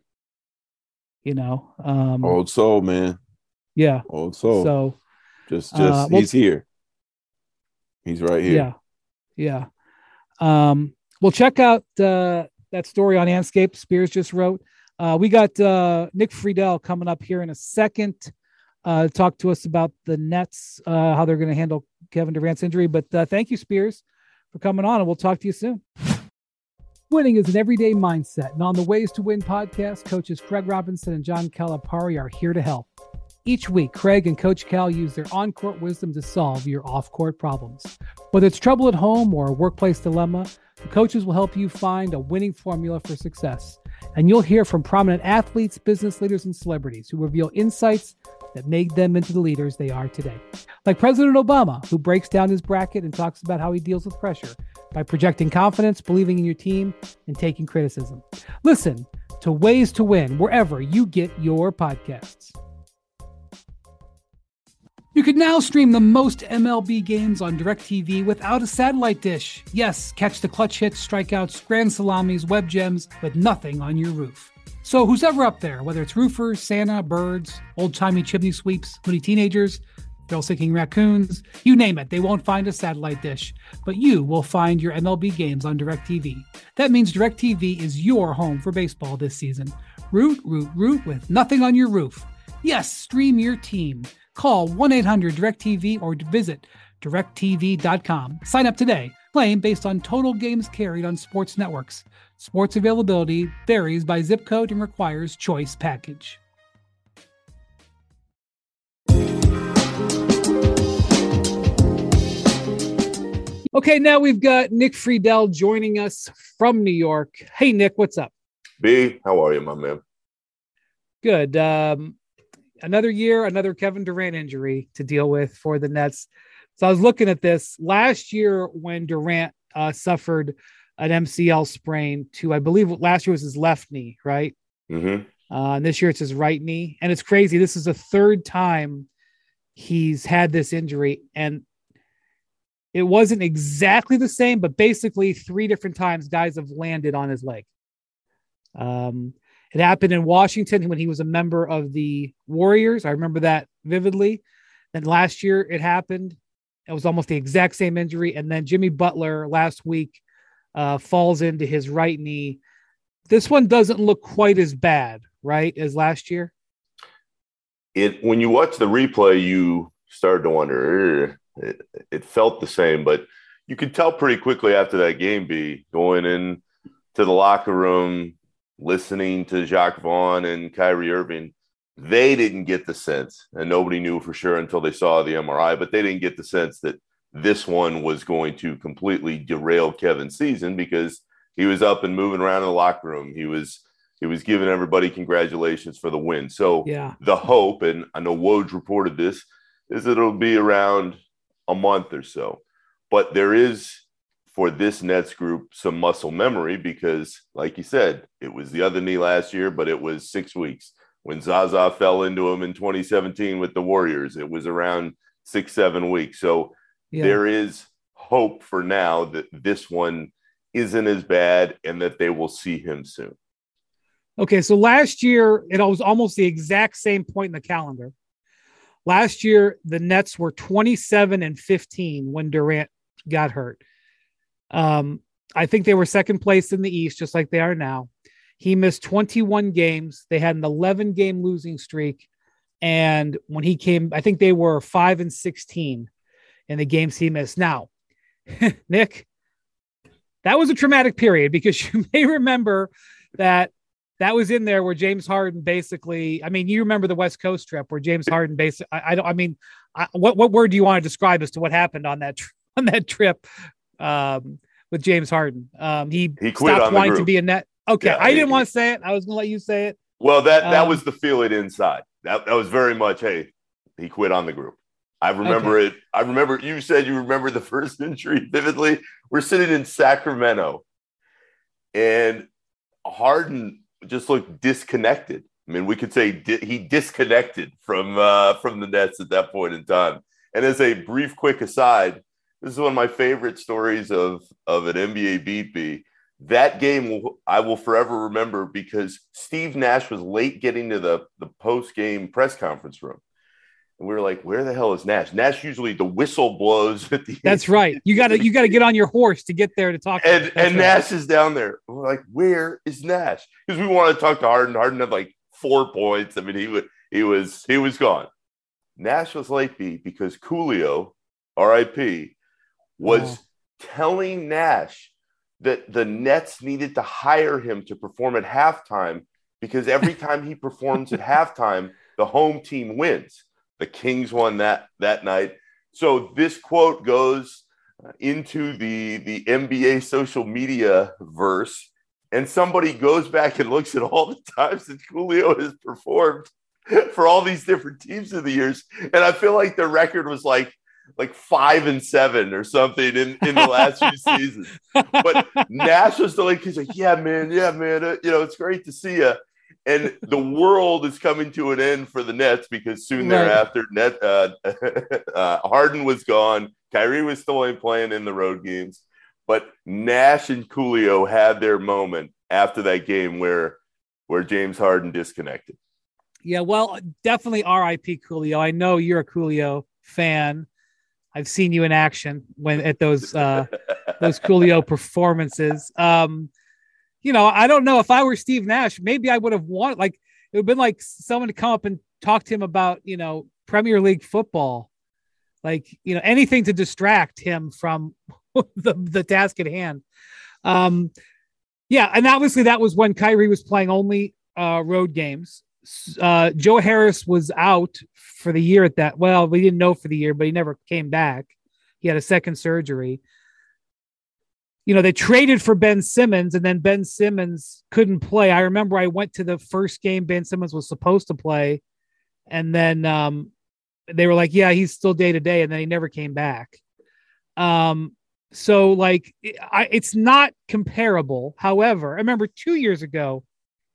Old soul, man. Yeah, old soul. So just he's here. He's right here. Yeah. We'll check out that story on Anscape Spears just wrote. We got Nick Friedel coming up here in a second. Talk to us about the Nets, how they're going to handle Kevin Durant's injury. But thank you, Spears, for coming on, and we'll talk to you soon. Winning is an everyday mindset, and on the Ways to Win podcast, coaches Craig Robinson and John Calipari are here to help. Each week, Craig and Coach Cal use their on-court wisdom to solve your off-court problems. Whether it's trouble at home or a workplace dilemma, the coaches will help you find a winning formula for success. And you'll hear from prominent athletes, business leaders, and celebrities who reveal insights that make them into the leaders they are today. Like President Obama, who breaks down his bracket and talks about how he deals with pressure by projecting confidence, believing in your team, and taking criticism. Listen to Ways to Win wherever you get your podcasts. You can now stream the most MLB games on DirecTV without a satellite dish. Yes, catch the clutch hits, strikeouts, grand salamis, web gems with nothing on your roof. So who's ever up there, whether it's roofers, Santa, birds, old-timey chimney sweeps, moody teenagers, thrill-seeking raccoons, you name it, they won't find a satellite dish. But you will find your MLB games on DirecTV. That means DirecTV is your home for baseball this season. Root with nothing on your roof. Yes, stream your team. Call 1-800-DirecTV or visit directtv.com. Sign up today. Claim based on total games carried on sports networks. Sports availability varies by zip code and requires choice package. Okay, now we've got Nick Friedel joining us from New York. Hey, Nick, what's up? B, how are you, my man? Good. Another year, another Kevin Durant injury to deal with for the Nets. So I was looking at this last year when Durant suffered an MCL sprain to, I believe last year was his left knee, right? Mm-hmm. And this year it's his right knee. And it's crazy. This is the third time he's had this injury. And it wasn't exactly the same, but basically 3 different times guys have landed on his leg. It happened in Washington when he was a member of the Warriors. I remember that vividly. Then last year it happened. It was almost the exact same injury. And then Jimmy Butler last week falls into his right knee. This one doesn't look quite as bad, right, as last year? When you watch the replay, you started to wonder, it felt the same, but you could tell pretty quickly after that game, going in to the locker room, listening to Jacques Vaughn and Kyrie Irving, they didn't get the sense, and nobody knew for sure until they saw the MRI, but they didn't get the sense that this one was going to completely derail Kevin's season because he was up and moving around in the locker room. He was giving everybody congratulations for the win. So The hope, and I know Woj reported this, is that it'll be around a month or so. But there is, for this Nets group, some muscle memory because, like you said, it was the other knee last year, but it was 6 weeks. When Zaza fell into him in 2017 with the Warriors, it was around 6-7 weeks. So there is hope for now that this one isn't as bad and that they will see him soon. Okay, so last year, it was almost the exact same point in the calendar. Last year, the Nets were 27-15 when Durant got hurt. I think they were second place in the East, just like they are now. He missed 21 games. They had an 11-game losing streak. And when he came, I think they were 5-16 in the games he missed. Now, Nick, that was a traumatic period because you may remember that was in there where James Harden basically, I mean, you remember the West Coast trip where James Harden basically, what word do you want to describe as to what happened on that trip with James Harden? He quit stopped wanting to be a net. Okay. Yeah, I didn't want to say it. I was going to let you say it. Well, that was the feel it inside. That was very much, hey, he quit on the group. I remember it. I remember you said you remember the first injury vividly. We're sitting in Sacramento, and Harden just looked disconnected. I mean, we could say he disconnected from the Nets at that point in time. And as a brief, quick aside, this is one of my favorite stories of an NBA beat. That game I will forever remember because Steve Nash was late getting to the post-game press conference room. And we were like, where the hell is Nash? Nash usually the whistle blows at the That's right. You gotta get on your horse to get there to talk to him. And Nash is down there. We're like, where is Nash? Because we wanted to talk to Harden. Harden had like 4 points. I mean, he was gone. Nash was late because Coolio, RIP, was telling Nash that the Nets needed to hire him to perform at halftime because every time he performs at halftime, the home team wins. The Kings won that night. So this quote goes into the NBA social media verse, and somebody goes back and looks at all the times that Coolio has performed for all these different teams through the years. And I feel like the record was like 5-7 or something in the last few seasons. But Nash was still like, he's like, yeah, man. It's great to see you. And the world is coming to an end for the Nets because soon thereafter, Harden was gone. Kyrie was still playing in the road games. But Nash and Coolio had their moment after that game where James Harden disconnected. Yeah, well, definitely R.I.P. Coolio. I know you're a Coolio fan. I've seen you in action at those Coolio performances. I don't know if I were Steve Nash, maybe I would have wanted, it would have been like someone to come up and talk to him about, Premier League football, anything to distract him from the task at hand. And obviously that was when Kyrie was playing only road games. Joe Harris was out for the year we didn't know for the year, but he never came back. He had a second surgery. They traded for Ben Simmons, and then Ben Simmons couldn't play. I remember I went to the first game Ben Simmons was supposed to play, and then they were like, yeah, he's still day to day, and then he never came back. It's not comparable. However, I remember 2 years ago,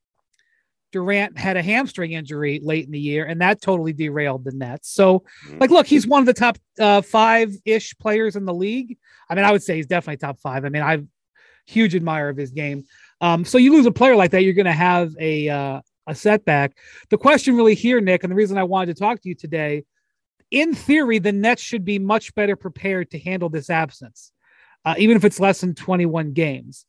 Durant had a hamstring injury late in the year, and that totally derailed the Nets. So, look, he's one of the top 5-ish players in the league. I mean, I would say he's definitely top 5. I mean, I'm a huge admirer of his game. So you lose a player like that, you're going to have a setback. The question really here, Nick, and the reason I wanted to talk to you today, in theory, the Nets should be much better prepared to handle this absence, even if it's less than 21 games.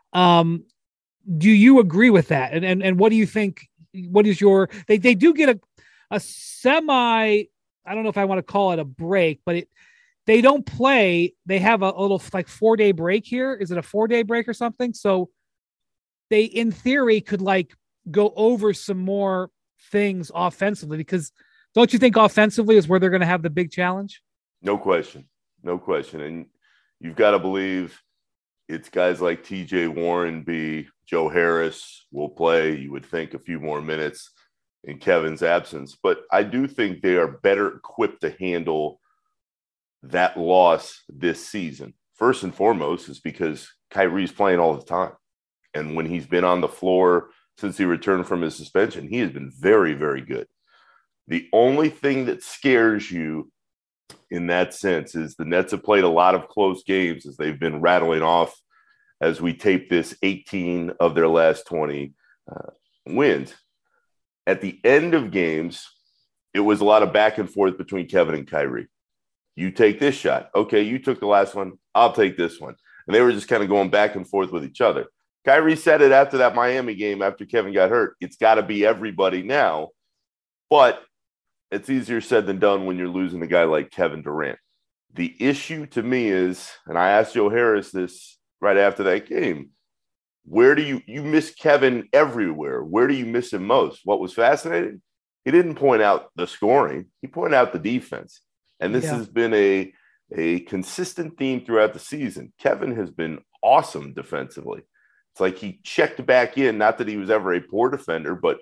Do you agree with that? And what do you think? What is they do get a semi, I don't know if I want to call it a break, but they don't play. They have a little 4-day break here. Is it a 4-day break or something? So they, in theory, could go over some more things offensively, because don't you think offensively is where they're going to have the big challenge? No question. And you've got to believe it's guys like TJ Warren, Joe Harris will play, you would think, a few more minutes in Kevin's absence. But I do think they are better equipped to handle that loss this season. First and foremost is because Kyrie's playing all the time. And when he's been on the floor since he returned from his suspension, he has been very, very good. The only thing that scares you in that sense is the Nets have played a lot of close games as they've been rattling off, as we tape this, 18 of their last 20 wins. At the end of games, it was a lot of back and forth between Kevin and Kyrie. You take this shot. Okay, you took the last one. I'll take this one. And they were just kind of going back and forth with each other. Kyrie said it after that Miami game, after Kevin got hurt. It's got to be everybody now. But it's easier said than done when you're losing a guy like Kevin Durant. The issue to me is, and I asked Joe Harris this right after that game, where do you miss Kevin everywhere? Where do you miss him most? What was fascinating? He didn't point out the scoring. He pointed out the defense. And this has been a consistent theme throughout the season. Kevin has been awesome defensively. It's like he checked back in, not that he was ever a poor defender, but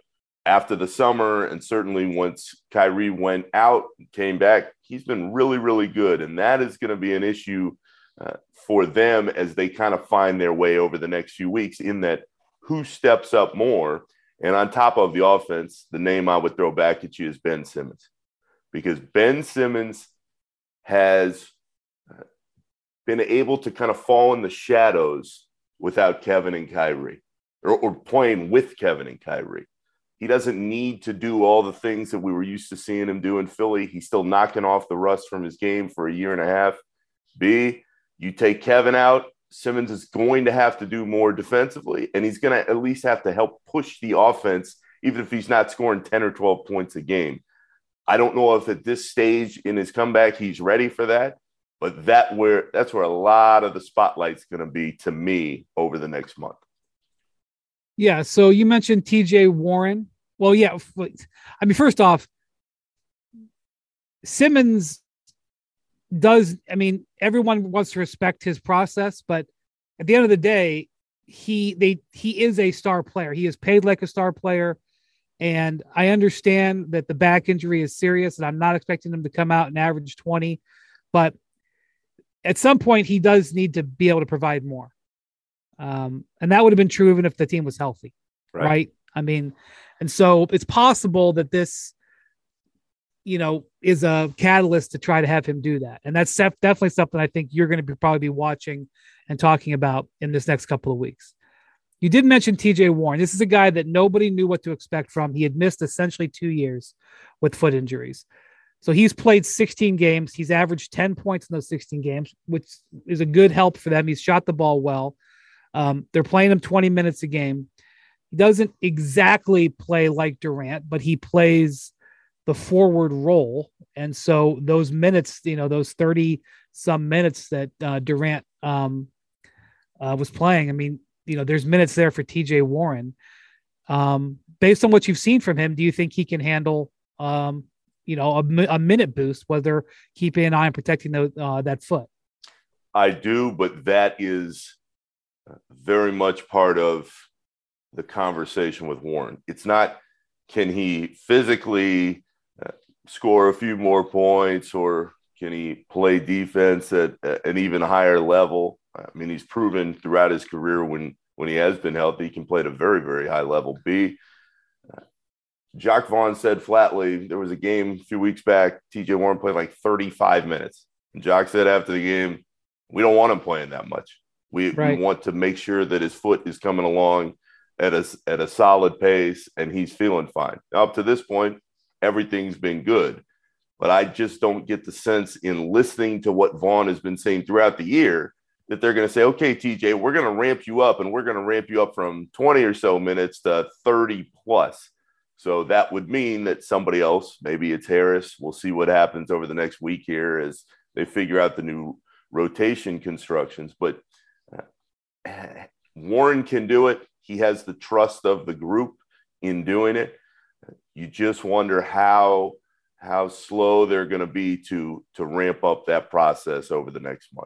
after the summer, and certainly once Kyrie went out and came back, he's been really, really good. And that is going to be an issue for them as they kind of find their way over the next few weeks, in that who steps up more. And on top of the offense, the name I would throw back at you is Ben Simmons, because Ben Simmons has been able to kind of fall in the shadows without Kevin and Kyrie, or playing with Kevin and Kyrie. He doesn't need to do all the things that we were used to seeing him do in Philly. He's still knocking off the rust from his game for a year and a half. B, you take Kevin out, Simmons is going to have to do more defensively, and he's going to at least have to help push the offense, even if he's not scoring 10 or 12 points a game. I don't know if at this stage in his comeback he's ready for that, but that's where a lot of the spotlight's going to be, to me, over the next month. Yeah, so you mentioned TJ Warren. Well, yeah, I mean, first off, Simmons does, I mean, everyone wants to respect his process, but at the end of the day, he is a star player. He is paid like a star player, and I understand that the back injury is serious, and I'm not expecting him to come out and average 20, but at some point he does need to be able to provide more. And that would have been true even if the team was healthy, right? I mean, and so it's possible that this, is a catalyst to try to have him do that. And that's definitely something I think you're going to probably be watching and talking about in this next couple of weeks. You did mention TJ Warren. This is a guy that nobody knew what to expect from. He had missed essentially 2 years with foot injuries. So he's played 16 games. He's averaged 10 points in those 16 games, which is a good help for them. He's shot the ball well. They're playing him 20 minutes a game. He doesn't exactly play like Durant, but he plays the forward role. And so those minutes, those 30 some minutes that Durant was playing, I mean, there's minutes there for TJ Warren. Based on what you've seen from him, do you think he can handle, a minute boost, whether keeping an eye on protecting that foot? I do, but that is very much part of the conversation with Warren. It's not, can he physically score a few more points, or can he play defense at an even higher level? I mean, he's proven throughout his career when he has been healthy, he can play at a very, very high level. B, Jacque Vaughn said flatly, there was a game a few weeks back, TJ Warren played like 35 minutes. And Jacque said after the game, we don't want him playing that much. We want to make sure that his foot is coming along at a solid pace and he's feeling fine. Now, up to this point, everything's been good. But I just don't get the sense in listening to what Vaughn has been saying throughout the year that they're going to say, okay, TJ, we're going to ramp you up, and we're going to ramp you up from 20 or so minutes to 30 plus. So that would mean that somebody else, maybe it's Harris, we'll see what happens over the next week here as they figure out the new rotation constructions. But Warren can do it. He has the trust of the group in doing it. You just wonder how slow they're going to be to ramp up that process over the next month.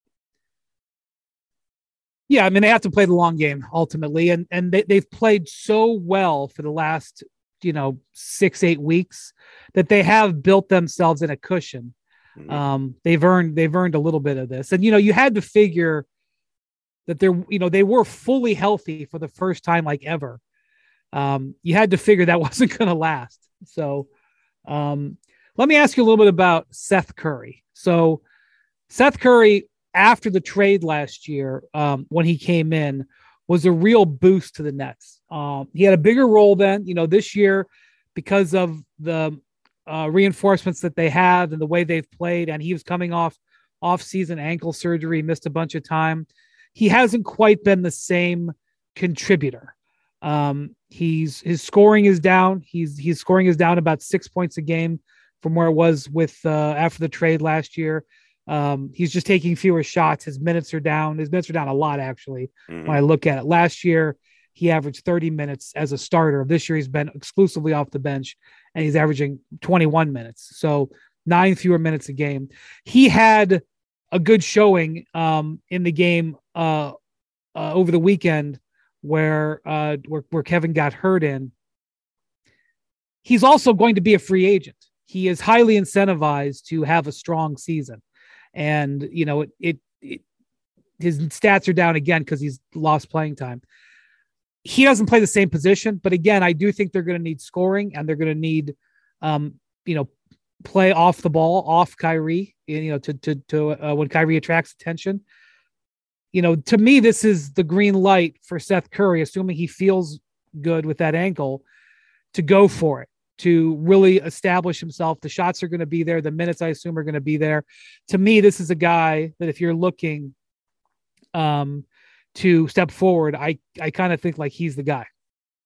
Yeah, I mean, they have to play the long game ultimately, and they've played so well for the last 6-8 weeks that they have built themselves in a cushion. Mm-hmm. They've earned a little bit of this, and you had to figure that they were fully healthy for the first time like ever. You had to figure that wasn't going to last. So let me ask you a little bit about Seth Curry. So Seth Curry, after the trade last year, when he came in, was a real boost to the Nets. He had a bigger role then, this year, because of the reinforcements that they have and the way they've played. And he was coming off-season ankle surgery, missed a bunch of time. He hasn't quite been the same contributor. His scoring is down. His scoring is down about 6 points a game from where it was with after the trade last year. He's just taking fewer shots. His minutes are down. His minutes are down a lot, actually, when I look at it. Last year, he averaged 30 minutes as a starter. This year, he's been exclusively off the bench, and he's averaging 21 minutes. So 9 fewer minutes a game. He had a good showing in the game over the weekend where Kevin got hurt in. he's also going to be a free agent. He is highly incentivized to have a strong season. And, you know, his stats are down again because he's lost playing time. He doesn't play the same position, but again, I do think they're going to need scoring, and they're going to need, play off the ball, off Kyrie, to when Kyrie attracts attention. To me, this is the green light for Seth Curry, assuming he feels good with that ankle, to go for it, to really establish himself. The shots are going to be there. The minutes, I assume, are going to be there. To me, this is a guy that if you're looking to step forward, I kind of think like he's the guy.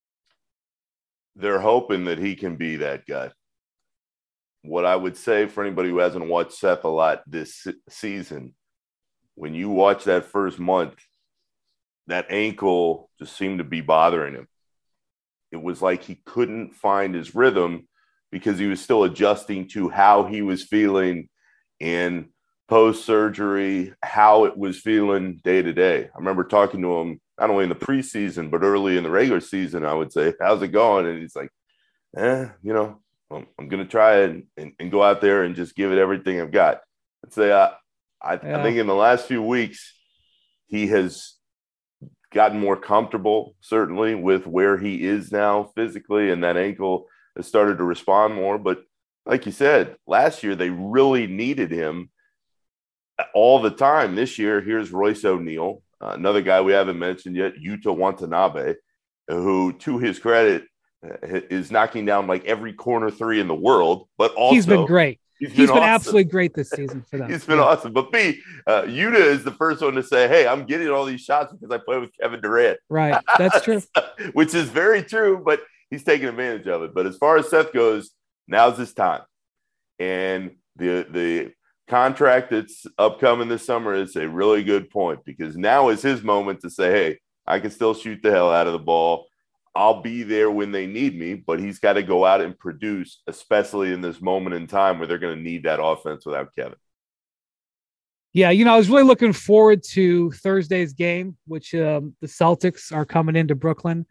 They're hoping that he can be that guy. What I would say for anybody who hasn't watched Seth a lot this season, when you watch that first month, that ankle just seemed to be bothering him. It was like he couldn't find his rhythm because he was still adjusting to how he was feeling in post-surgery, how it was feeling day to day. I remember talking to him not only in the preseason, but early in the regular season. I would say, how's it going? And he's like, I'm going to try and go out there and just give it everything I've got. I'd say I think in the last few weeks, he has gotten more comfortable, certainly, with where he is now physically, and that ankle has started to respond more. But like you said, last year, they really needed him all the time. This year, here's Royce O'Neal, another guy we haven't mentioned yet, Yuta Watanabe, who, to his credit, is knocking down like every corner three in the world, but also he's been great. He's been awesome. Absolutely great this season for them. He's been awesome. But Yuta is the first one to say, hey, I'm getting all these shots because I play with Kevin Durant. Right. That's true. Which is very true, but he's taking advantage of it. But as far as Seth goes, now's his time. And the contract that's upcoming this summer is a really good point, because now is his moment to say, hey, I can still shoot the hell out of the ball. I'll be there when they need me, but he's got to go out and produce, especially in this moment in time where they're going to need that offense without Kevin. Yeah, I was really looking forward to Thursday's game, which the Celtics are coming into Brooklyn.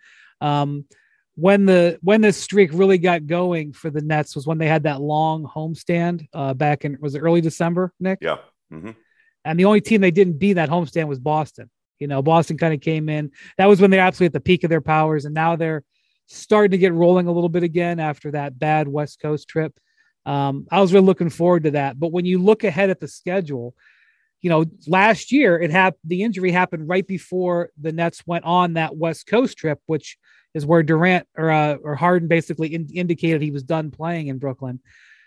When this streak really got going for the Nets was when they had that long homestand back in, was it early December, Nick? Yeah. Mm-hmm. And the only team they didn't beat that homestand was Boston. Boston kind of came in. That was when they're absolutely at the peak of their powers, and now they're starting to get rolling a little bit again after that bad West Coast trip. I was really looking forward to that. But when you look ahead at the schedule, last year the injury happened right before the Nets went on that West Coast trip, which is where Durant or Harden basically indicated he was done playing in Brooklyn.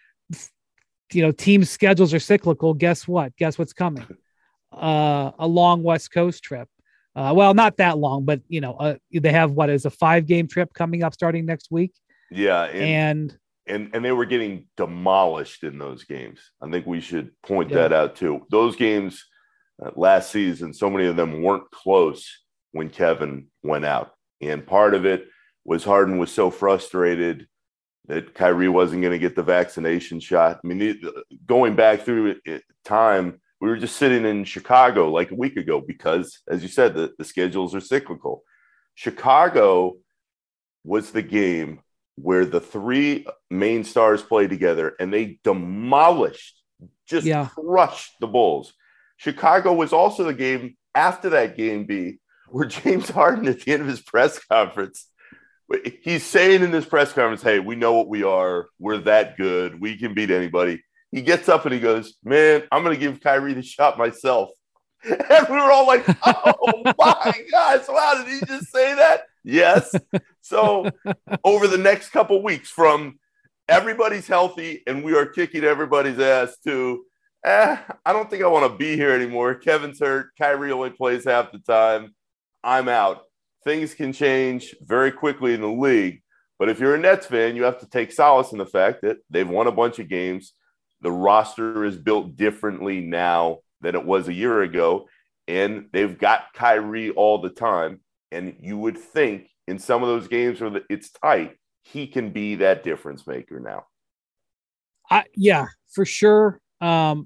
Team schedules are cyclical. Guess what? Guess what's coming? A long West Coast trip. Well, not that long, but they have what is a 5-game trip coming up starting next week. Yeah, and they were getting demolished in those games. I think we should point that out too. Those games last season, so many of them weren't close when Kevin went out, and part of it was Harden was so frustrated that Kyrie wasn't going to get the vaccination shot. I mean, going back through time. We were just sitting in Chicago like a week ago because, as you said, the schedules are cyclical. Chicago was the game where the 3 main stars played together and they demolished, crushed the Bulls. Chicago was also the game after that game B where James Harden at the end of his press conference, he's saying in this press conference, hey, we know what we are. We're that good. We can beat anybody. He gets up and he goes, man, I'm going to give Kyrie the shot myself. And we were all like, oh, my God. So how did he just say that? Yes. So over the next couple weeks, from everybody's healthy and we are kicking everybody's ass to, I don't think I want to be here anymore. Kevin's hurt. Kyrie only plays half the time. I'm out. Things can change very quickly in the league. But if you're a Nets fan, you have to take solace in the fact that they've won a bunch of games. The roster is built differently now than it was a year ago, and they've got Kyrie all the time. And you would think in some of those games where it's tight, he can be that difference maker now. Yeah, for sure. The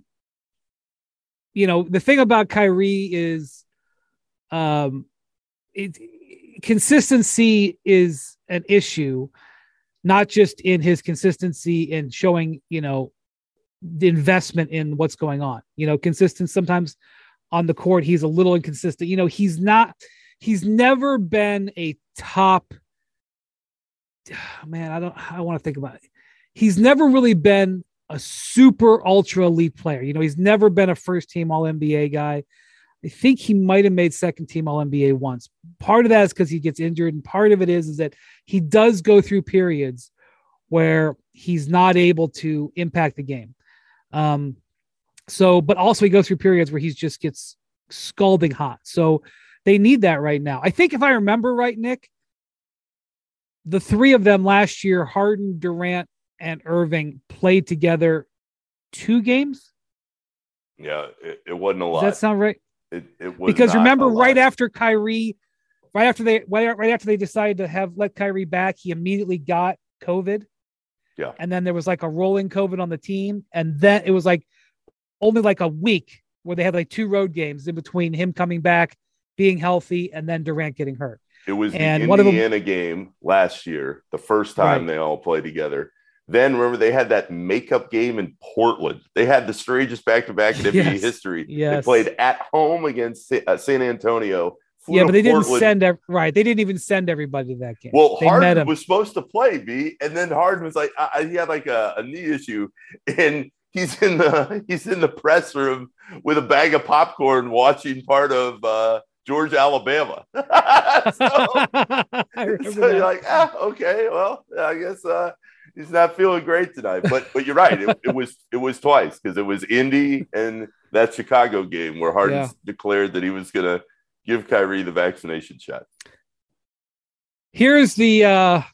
thing about Kyrie is consistency is an issue. not just in his consistency and showing, the investment in what's going on, consistent. Sometimes on the court, he's a little inconsistent. He's never been a top, man. I want to think about it. He's never really been a super ultra elite player. He's never been a first team all NBA guy. I think he might've made second team all NBA once. Part of that is because he gets injured. And part of it is that he does go through periods where he's not able to impact the game. But also he goes through periods where he just gets scalding hot. So they need that right now. I think if I remember right, Nick, the three of them last year, Harden, Durant, and Irving, played together 2 games. Yeah, it wasn't a lot. Does that sound right? It was because remember right after they decided to let Kyrie back, he immediately got COVID. Yeah. And then there was like a rolling COVID on the team. And then it was like only like a week where they had like 2 road games in between him coming back, being healthy, and then Durant getting hurt. It was the Indiana game last year, the first time they all played together. Then remember they had that makeup game in Portland. They had the strangest back-to-back in NBA history. Yes. They played at home against San Antonio. Yeah, but they didn't They didn't even send everybody to that game. Well, Harden was supposed to play, B, and then Harden was like, he had like a knee issue, and he's in the press room with a bag of popcorn watching part of Georgia, Alabama. so you're like, okay, well, I guess he's not feeling great tonight. But you're right. It was twice, because it was Indy and that Chicago game where Harden declared that he was going to give Kyrie the vaccination shot. Here's the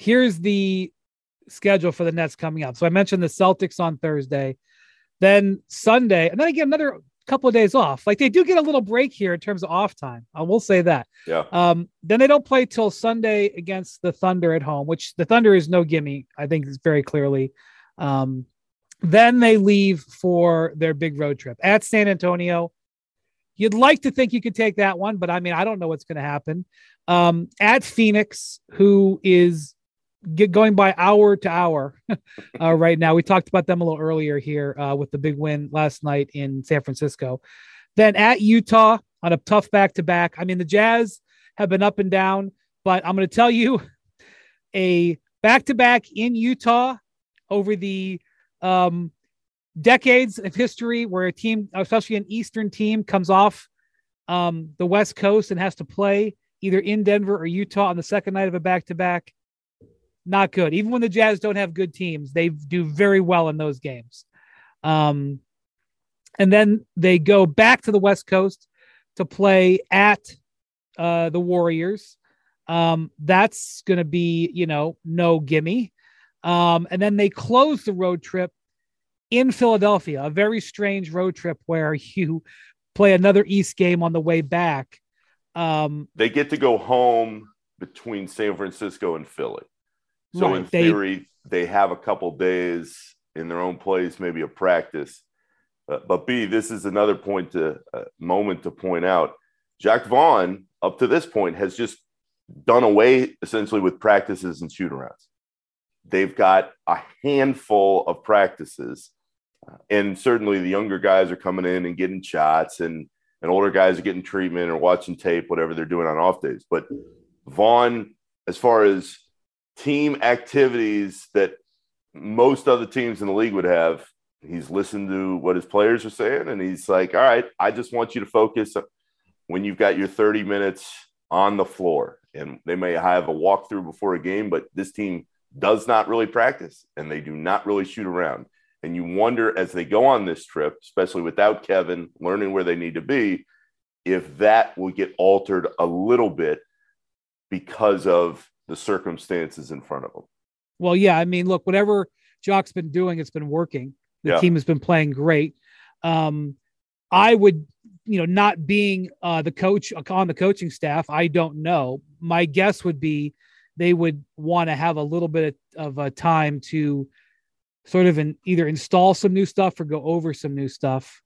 schedule for the Nets coming up. So I mentioned the Celtics on Thursday, then Sunday, and then again another couple of days off. Like they do get a little break here in terms of off time. I will say that. Yeah. Then they don't play till Sunday against the Thunder at home, which the Thunder is no gimme. I think it's very clearly. Then they leave for their big road trip at San Antonio. You'd like to think you could take that one, but I mean, I don't know what's going to happen. At Phoenix, who is going by hour to hour right now. We talked about them a little earlier here with the big win last night in San Francisco. Then at Utah on a tough back-to-back. I mean, the Jazz have been up and down, but I'm going to tell you, a back-to-back in Utah over the decades of history where a team, especially an Eastern team, comes off the West Coast and has to play either in Denver or Utah on the second night of a back-to-back. Not good. Even when the Jazz don't have good teams, they do very well in those games. And then they go back to the West Coast to play at the Warriors. That's going to be, no gimme. And then they close the road trip in Philadelphia, a very strange road trip where you play another East game on the way back. They get to go home between San Francisco and Philly. So in theory, they have a couple days in their own place, maybe a practice. But B, this is another moment to point out. Jacque Vaughn, up to this point, has just done away essentially with practices and shoot-arounds. They've got a handful of practices, and certainly the younger guys are coming in and getting shots, and older guys are getting treatment or watching tape, whatever they're doing on off days. But Vaughn, as far as team activities that most other teams in the league would have, he's listened to what his players are saying, and he's like, all right, I just want you to focus when you've got your 30 minutes on the floor. And they may have a walkthrough before a game, but this team does not really practice, and they do not really shoot around. And you wonder, as they go on this trip, especially without Kevin, learning where they need to be, if that will get altered a little bit because of the circumstances in front of them. Well, yeah. I mean, look, whatever Jacque's been doing, it's been working. The team has been playing great. I would, not being the coach on the coaching staff, I don't know. My guess would be they would want to have a little bit of a time to sort of either install some new stuff or go over some new stuff,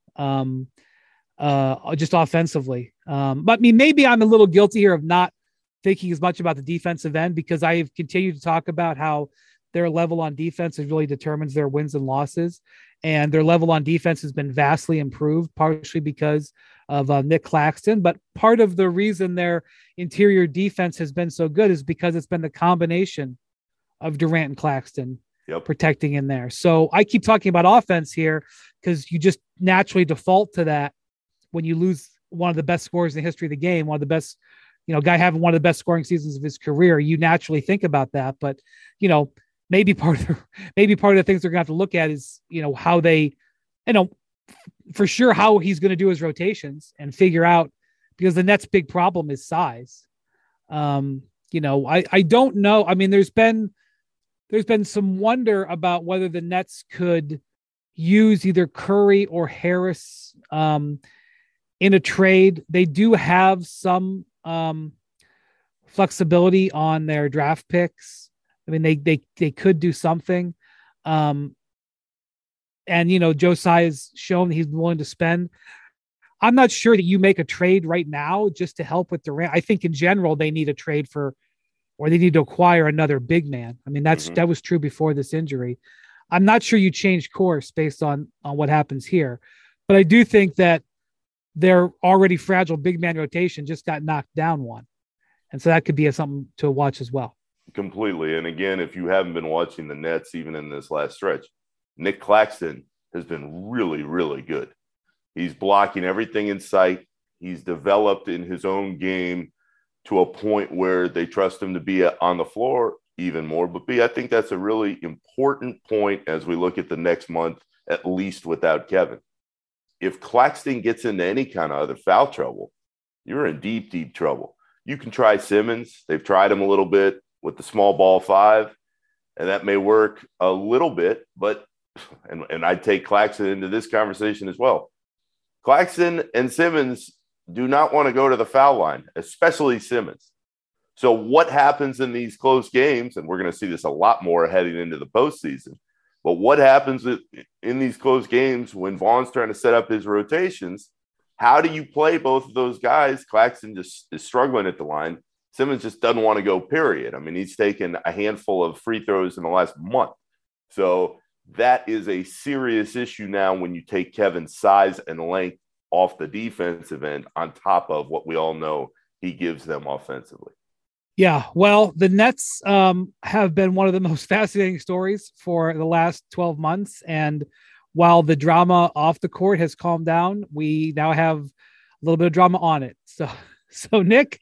just offensively. But I mean, maybe I'm a little guilty here of not thinking as much about the defensive end, because I have continued to talk about how their level on defense really determines their wins and losses. And their level on defense has been vastly improved, partially because of Nick Claxton. But part of the reason their interior defense has been so good is because it's been the combination of Durant and Claxton protecting in there. So I keep talking about offense here because you just naturally default to that when you lose one of the best scorers in the history of the game, one of the best, guy having one of the best scoring seasons of his career. You naturally think about that, but maybe part of the things they're gonna have to look at is, how they, for sure how he's going to do his rotations and figure out, because the Nets' big problem is size. I don't know. I mean, there's been some wonder about whether the Nets could use either Curry or Harris in a trade. They do have some flexibility on their draft picks. I mean, they could do something. And, Josiah's shown he's willing to spend. I'm not sure that you make a trade right now just to help with Durant. I think in general, they need a trade or they need to acquire another big man. I mean, that was true before this injury. I'm not sure you change course based on what happens here, but I do think that their already fragile big man rotation just got knocked down one. And so that could be something to watch as well. Completely. And again, if you haven't been watching the Nets, even in this last stretch, Nick Claxton has been really, really good. He's blocking everything in sight. He's developed in his own game to a point where they trust him to be on the floor even more. But I think that's a really important point as we look at the next month, at least without Kevin. If Claxton gets into any kind of other foul trouble, you're in deep, deep trouble. You can try Simmons. They've tried him a little bit with the small ball five, and that may work a little bit, but and I'd take Claxton into this conversation as well. Claxton and Simmons do not want to go to the foul line, especially Simmons. So what happens in these close games, and we're going to see this a lot more heading into the postseason, but what happens in these close games when Vaughn's trying to set up his rotations? How do you play both of those guys? Claxton just is struggling at the line. Simmons just doesn't want to go, period. I mean, he's taken a handful of free throws in the last month. So that is a serious issue now when you take Kevin's size and length off the defensive end on top of what we all know he gives them offensively. Yeah, well, the Nets have been one of the most fascinating stories for the last 12 months. And while the drama off the court has calmed down, we now have a little bit of drama on it. So Nick,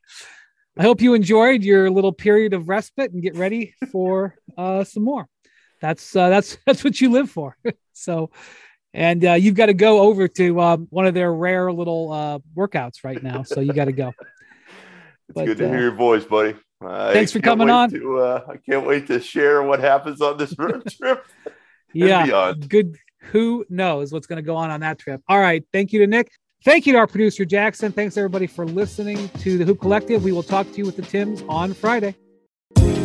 I hope you enjoyed your little period of respite and get ready for some more. That's what you live for. So, and you've got to go over to one of their rare little workouts right now. So you got to go. It's good to hear your voice, buddy. Thanks for coming on. I can't wait to share what happens on this road trip. Yeah, beyond. Good. Who knows what's going to go on that trip? All right. Thank you to Nick. Thank you to our producer, Jackson. Thanks, everybody, for listening to the Hoop Collective. We will talk to you with the Tims on Friday.